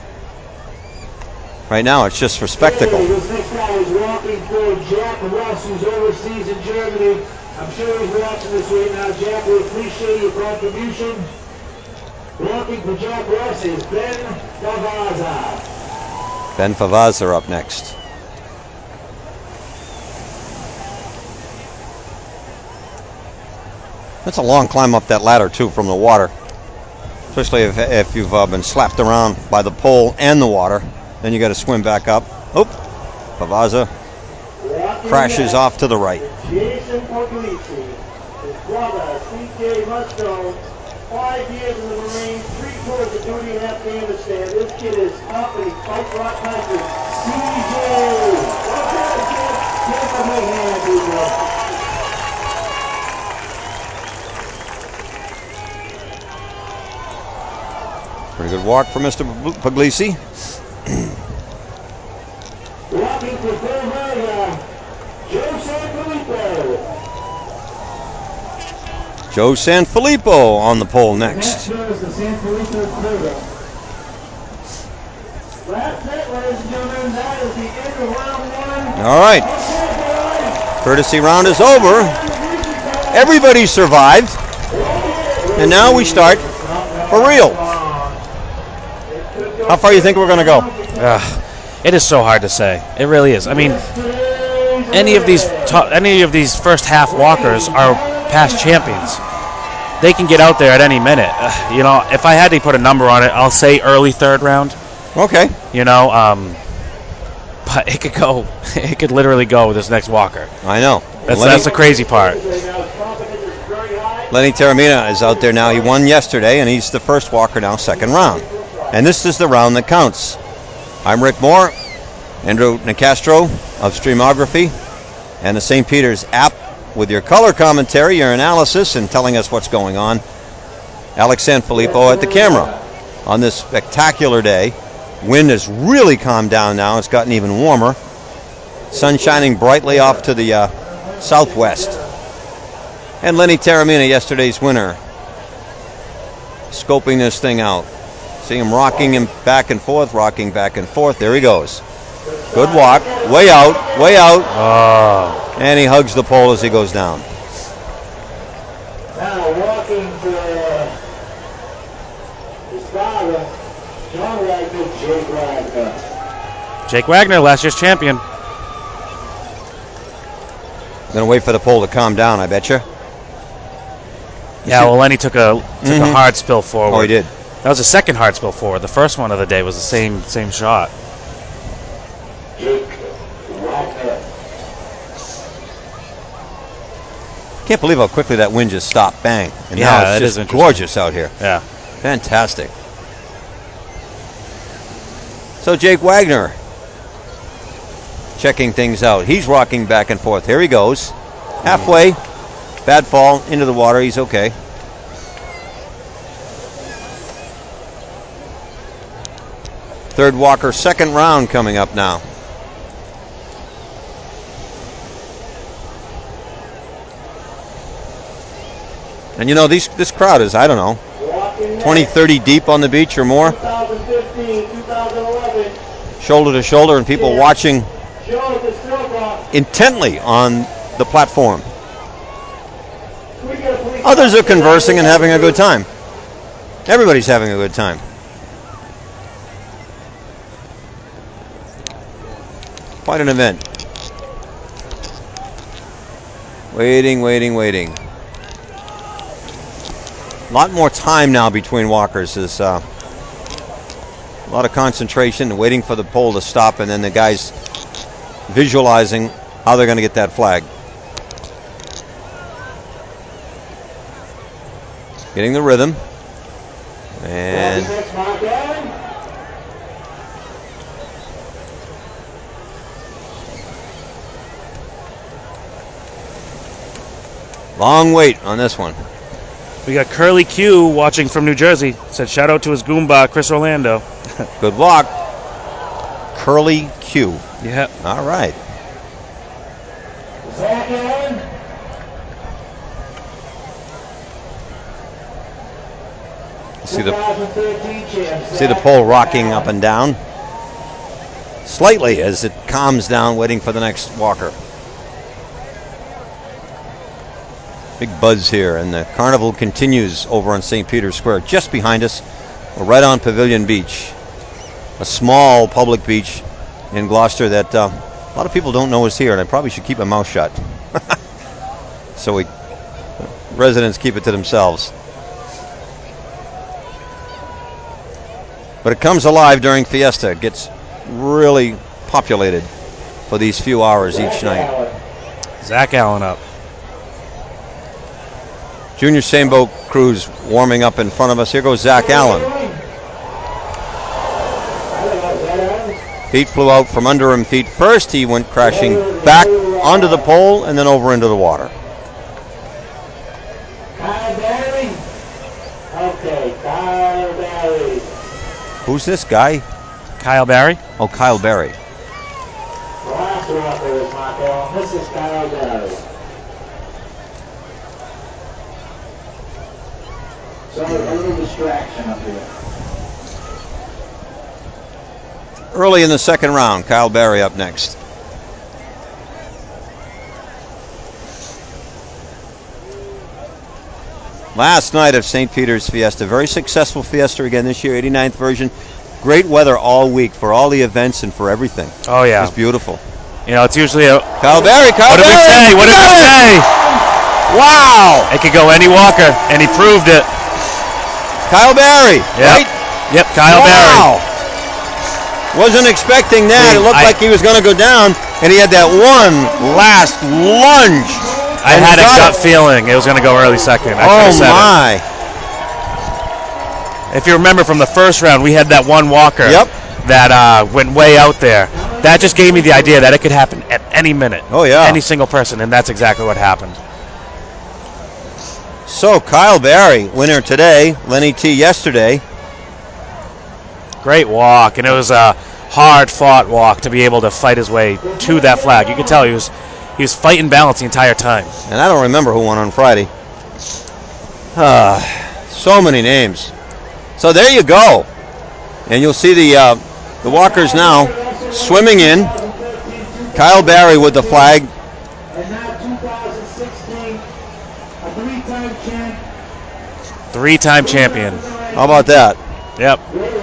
Right now, it's just for spectacle. Hey, this next guy is walking for Jack Russ, who's overseas in Germany. I'm sure he's watching this right now. Jack, we appreciate your contribution. Walking for Jack Russ is Ben Favaza. Ben Favaza up next. That's a long climb up that ladder, too, from the water. Especially if you've been slapped around by the pole and the water. Then you got to swim back up. Oh, Favaza crashes off to the right. Jason Puglisi, his brother, C.J. Mustone, 5 years in the Marines, 3 tours of duty in Afghanistan. This kid is up and he fights rock country. C.J. Give him a hand, people. Pretty good walk for Mr. Puglisi. Walking for Bavaria, Joe Sanfilippo. Joe Sanfilippo on the pole next. Next the Sanfilippo Curva. Last night, ladies and gentlemen, that is the end of round 1. All right. Courtesy round is over. Everybody survived. And now we start for real. How far do you think we're going to go? It is so hard to say. It really is. I mean, any of these first half walkers are past champions. They can get out there at any minute. If I had to put a number on it, I'll say early third round. Okay. But it could go. It could literally go with this next walker. I know. That's the crazy part. Lenny Taramina is out there now. He won yesterday, and he's the first walker now, second round. And this is the round that counts. I'm Rick Moore, Andrew Nicastro of Streamography, and the St. Peter's app with your color commentary, your analysis, and telling us what's going on. Alex Sanfilippo at the camera on this spectacular day. Wind has really calmed down now. It's gotten even warmer. Sun shining brightly off to the southwest. And Lenny Taramina, yesterday's winner, scoping this thing out. See him rocking him back and forth, rocking back and forth. There he goes. Good walk. Way out. Way out. Oh. And he hugs the pole as he goes down. Now walking for his father, John Wagner, Jake Wagner. Jake Wagner, last year's champion. Gonna wait for the pole to calm down, I betcha. Yeah, well, Lenny took a hard spill forward. Oh, he did. That was the second hard spill forward. The first one of the day was the same shot. Jake Wagner. Can't believe how quickly that wind just stopped. Bang. And Yeah, now that it's is just interesting. gorgeous out here. Yeah. Fantastic. So Jake Wagner checking things out. He's rocking back and forth. Here he goes. Halfway. Bad fall into the water. He's okay. Third walker, second round coming up now. And you know, this crowd is, I don't know, 20, 30 deep on the beach or more. 2015, 2011. Shoulder to shoulder, and people watching intently on the platform. Others are conversing and having a good time. Everybody's having a good time. Quite an event. Waiting. A lot more time now between walkers. There's a lot of concentration and waiting for the pole to stop, and then the guys visualizing how they're going to get that flag. Getting the rhythm. And long wait on this one. We got Curly Q watching from New Jersey. Said shout out to his Goomba, Chris Orlando. Good walk. Curly Q. Yeah. All right. Zach Allen. See the pole rocking up and down slightly as it calms down, waiting for the next walker. Big buzz here, and the carnival continues over on St. Peter's Square. Just behind us, we're right on Pavilion Beach, a small public beach in Gloucester that a lot of people don't know is here, and I probably should keep my mouth shut. So residents keep it to themselves. But it comes alive during Fiesta. It gets really populated for these few hours each night. Zach Allen up. Junior Sailboat crews warming up in front of us. Here goes Zach Allen. Feet flew out from under him feet first. He went crashing back onto the pole and then over into the water. Kyle Barry. Okay, Kyle Barry. Who's this guy? Kyle Barry. Oh, Kyle Barry. The last walker is Mark Allen. This is Kyle Barry. So a little distraction up here. Early in the second round, Kyle Barry up next. Last night of St. Peter's Fiesta. Very successful Fiesta again this year, 89th version. Great weather all week for all the events and for everything. Oh, yeah. It's beautiful. You know, it's usually a... Kyle Barry! What did we say? What did we say? Wow! It could go any walker, and he proved it. Kyle Barry, Yep. right? Yep, Kyle Barry. Wasn't expecting that. It looked like he was going to go down, and he had that one last lunge. I had a gut feeling it was going to go early second. Oh, my. If you remember from the first round, we had that one walker that went way out there. That just gave me the idea that it could happen at any minute. Oh, yeah. Any single person, and that's exactly what happened. So, Kyle Barry, winner today. Lenny T yesterday. Great walk, and it was a hard-fought walk to be able to fight his way to that flag. You could tell he was fighting balance the entire time. And I don't remember who won on Friday. So many names. So there you go. And you'll see the walkers now swimming in. Kyle Barry with the flag. And now 2016, a three-time champ. Three-time champion. How about that? Yep.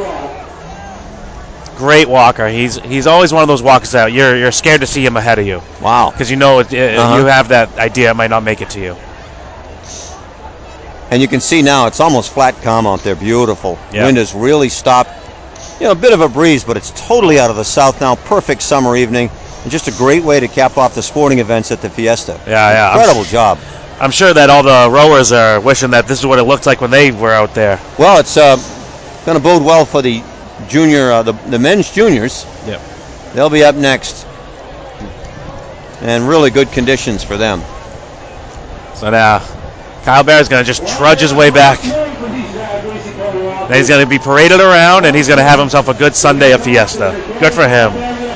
Great walker. He's always one of those walkers that you're scared to see him ahead of you. Wow. Because you know you have that idea it might not make it to you. And you can see now it's almost flat calm out there. Beautiful. Yep. Wind has really stopped. A bit of a breeze, but it's totally out of the south now. Perfect summer evening. And just a great way to cap off the sporting events at the Fiesta. Yeah. Incredible job. I'm sure that all the rowers are wishing that this is what it looked like when they were out there. Well, it's going to bode well for the junior, the men's juniors. Yep. They'll be up next. And really good conditions for them. So now, Kyle Barry's going to just trudge his way back. Then he's going to be paraded around, and he's going to have himself a good Sunday of Fiesta. Good for him.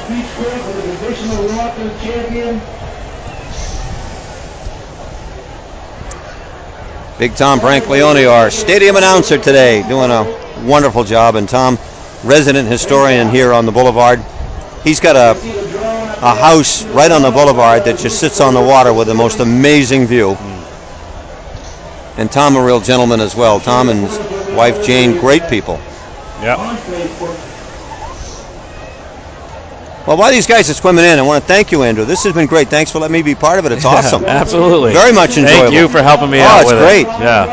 Big Tom Branglione, our stadium announcer today, doing a wonderful job. And Tom, resident historian here on the boulevard. He's got a house right on the boulevard that just sits on the water with the most amazing view. And Tom, a real gentleman as well. Tom and his wife Jane, great people. Yep. Well, while these guys are swimming in, I want to thank you, Andrew. This has been great. Thanks for letting me be part of it. It's awesome. Absolutely. Very much enjoyable. Thank you for helping me out with it. Oh, it's great. Yeah.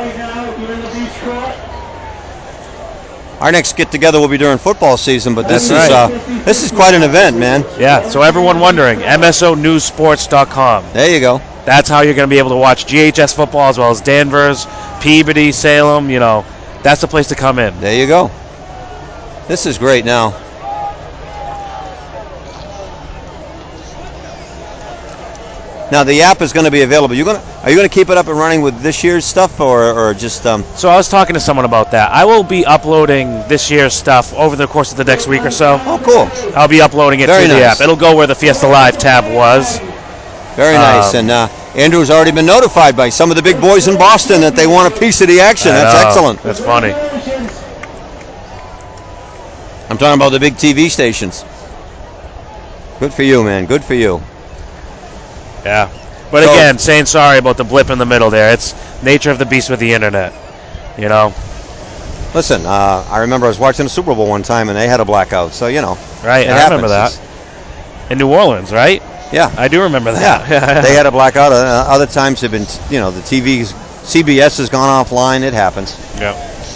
Our next get-together will be during football season, but this is quite an event, man. Yeah, so everyone wondering, MSONewsSports.com. There you go. That's how you're going to be able to watch GHS football as well as Danvers, Peabody, Salem, That's the place to come in. There you go. This is great now. Now the app is going to be available. Are you going to keep it up and running with this year's stuff, or just? So I was talking to someone about that. I will be uploading this year's stuff over the course of the next week or so. Oh, cool! I'll be uploading it to the app. It'll go where the Fiesta Live tab was. Very nice. And Andrew's already been notified by some of the big boys in Boston that they want a piece of the action. That's excellent. That's funny. I'm talking about the big TV stations. Good for you, man. Good for you. Yeah. But again, saying sorry about the blip in the middle there. It's nature of the beast with the internet. Listen, I remember I was watching the Super Bowl one time and they had a blackout. So, Right, I remember that. In New Orleans, right? Yeah. I do remember that. Yeah. They had a blackout. Other times have been, the CBS has gone offline. It happens. Yep.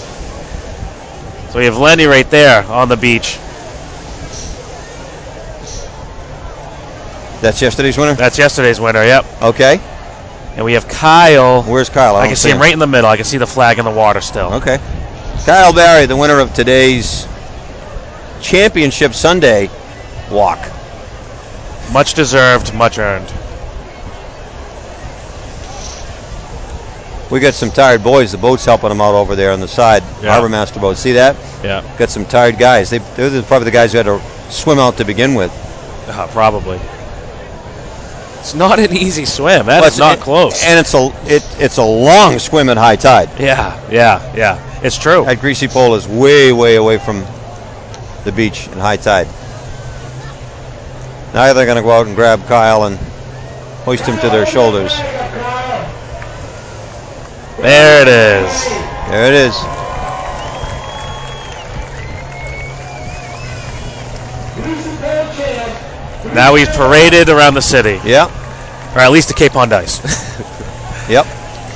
So we have Lenny right there on the beach. That's yesterday's winner? That's yesterday's winner, yep. Okay. And we have Kyle. Where's Kyle? I can see him right in the middle. I can see the flag in the water still. Okay. Kyle Barry, the winner of today's Championship Sunday walk. Much deserved, much earned. We got some tired boys. The boat's helping them out over there on the side. Yeah. Harbor Master boat. See that? Yeah. Got some tired guys. They're probably the guys who had to swim out to begin with. Probably. It's not an easy swim. That's not close. And it's a long swim at high tide. Yeah. It's true. That greasy pole is way, way away from the beach in high tide. Now they're going to go out and grab Kyle and hoist him to their shoulders. There it is. There it is. Now he's paraded around the city. Yep. Or at least to Cape Hondice. Yep.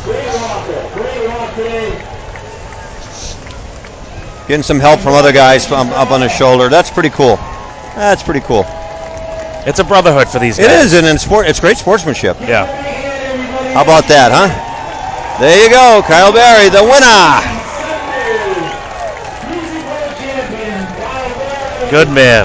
Getting some help from other guys up on his shoulder. That's pretty cool. That's pretty cool. It's a brotherhood for these guys. It is, and it's great sportsmanship. Yeah. How about that, huh? There you go, Kyle Barry, the winner. Good man.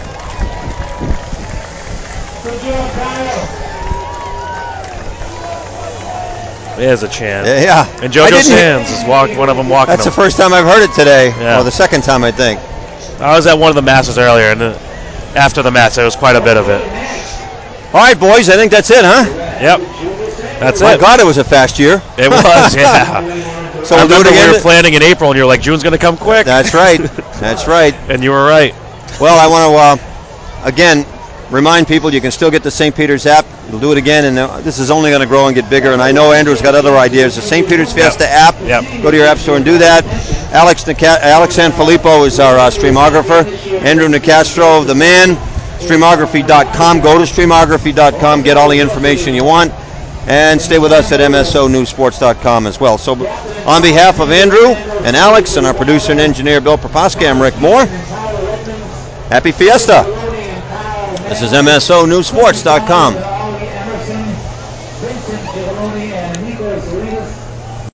There's a chant. Yeah. And JoJo Sands is one of them walking. That's the first time I've heard it today, yeah. Or the second time, I think. I was at one of the masses earlier, and after the mass, there was quite a bit of it. All right, boys, I think that's it, huh? Yep. That's My it. God, it was a fast year. It was, yeah. So I we'll do it remember again. we were planning in April, and you're like, June's going to come quick. That's right. That's right. And you were right. Well, I want to, again, remind people you can still get the St. Peter's app. We'll do it again, and this is only going to grow and get bigger. And I know Andrew's got other ideas. The St. Peter's Fiesta app. Yep. Go to your app store and do that. Alex Sanfilippo is our streamographer. Andrew Nicastro, the man. Streamography.com. Go to streamography.com. Get all the information you want. And stay with us at MSONewsports.com as well. So on behalf of Andrew and Alex and our producer and engineer Bill Proposki, I'm Rick Moore. Happy Fiesta. This is MSONewsports.com.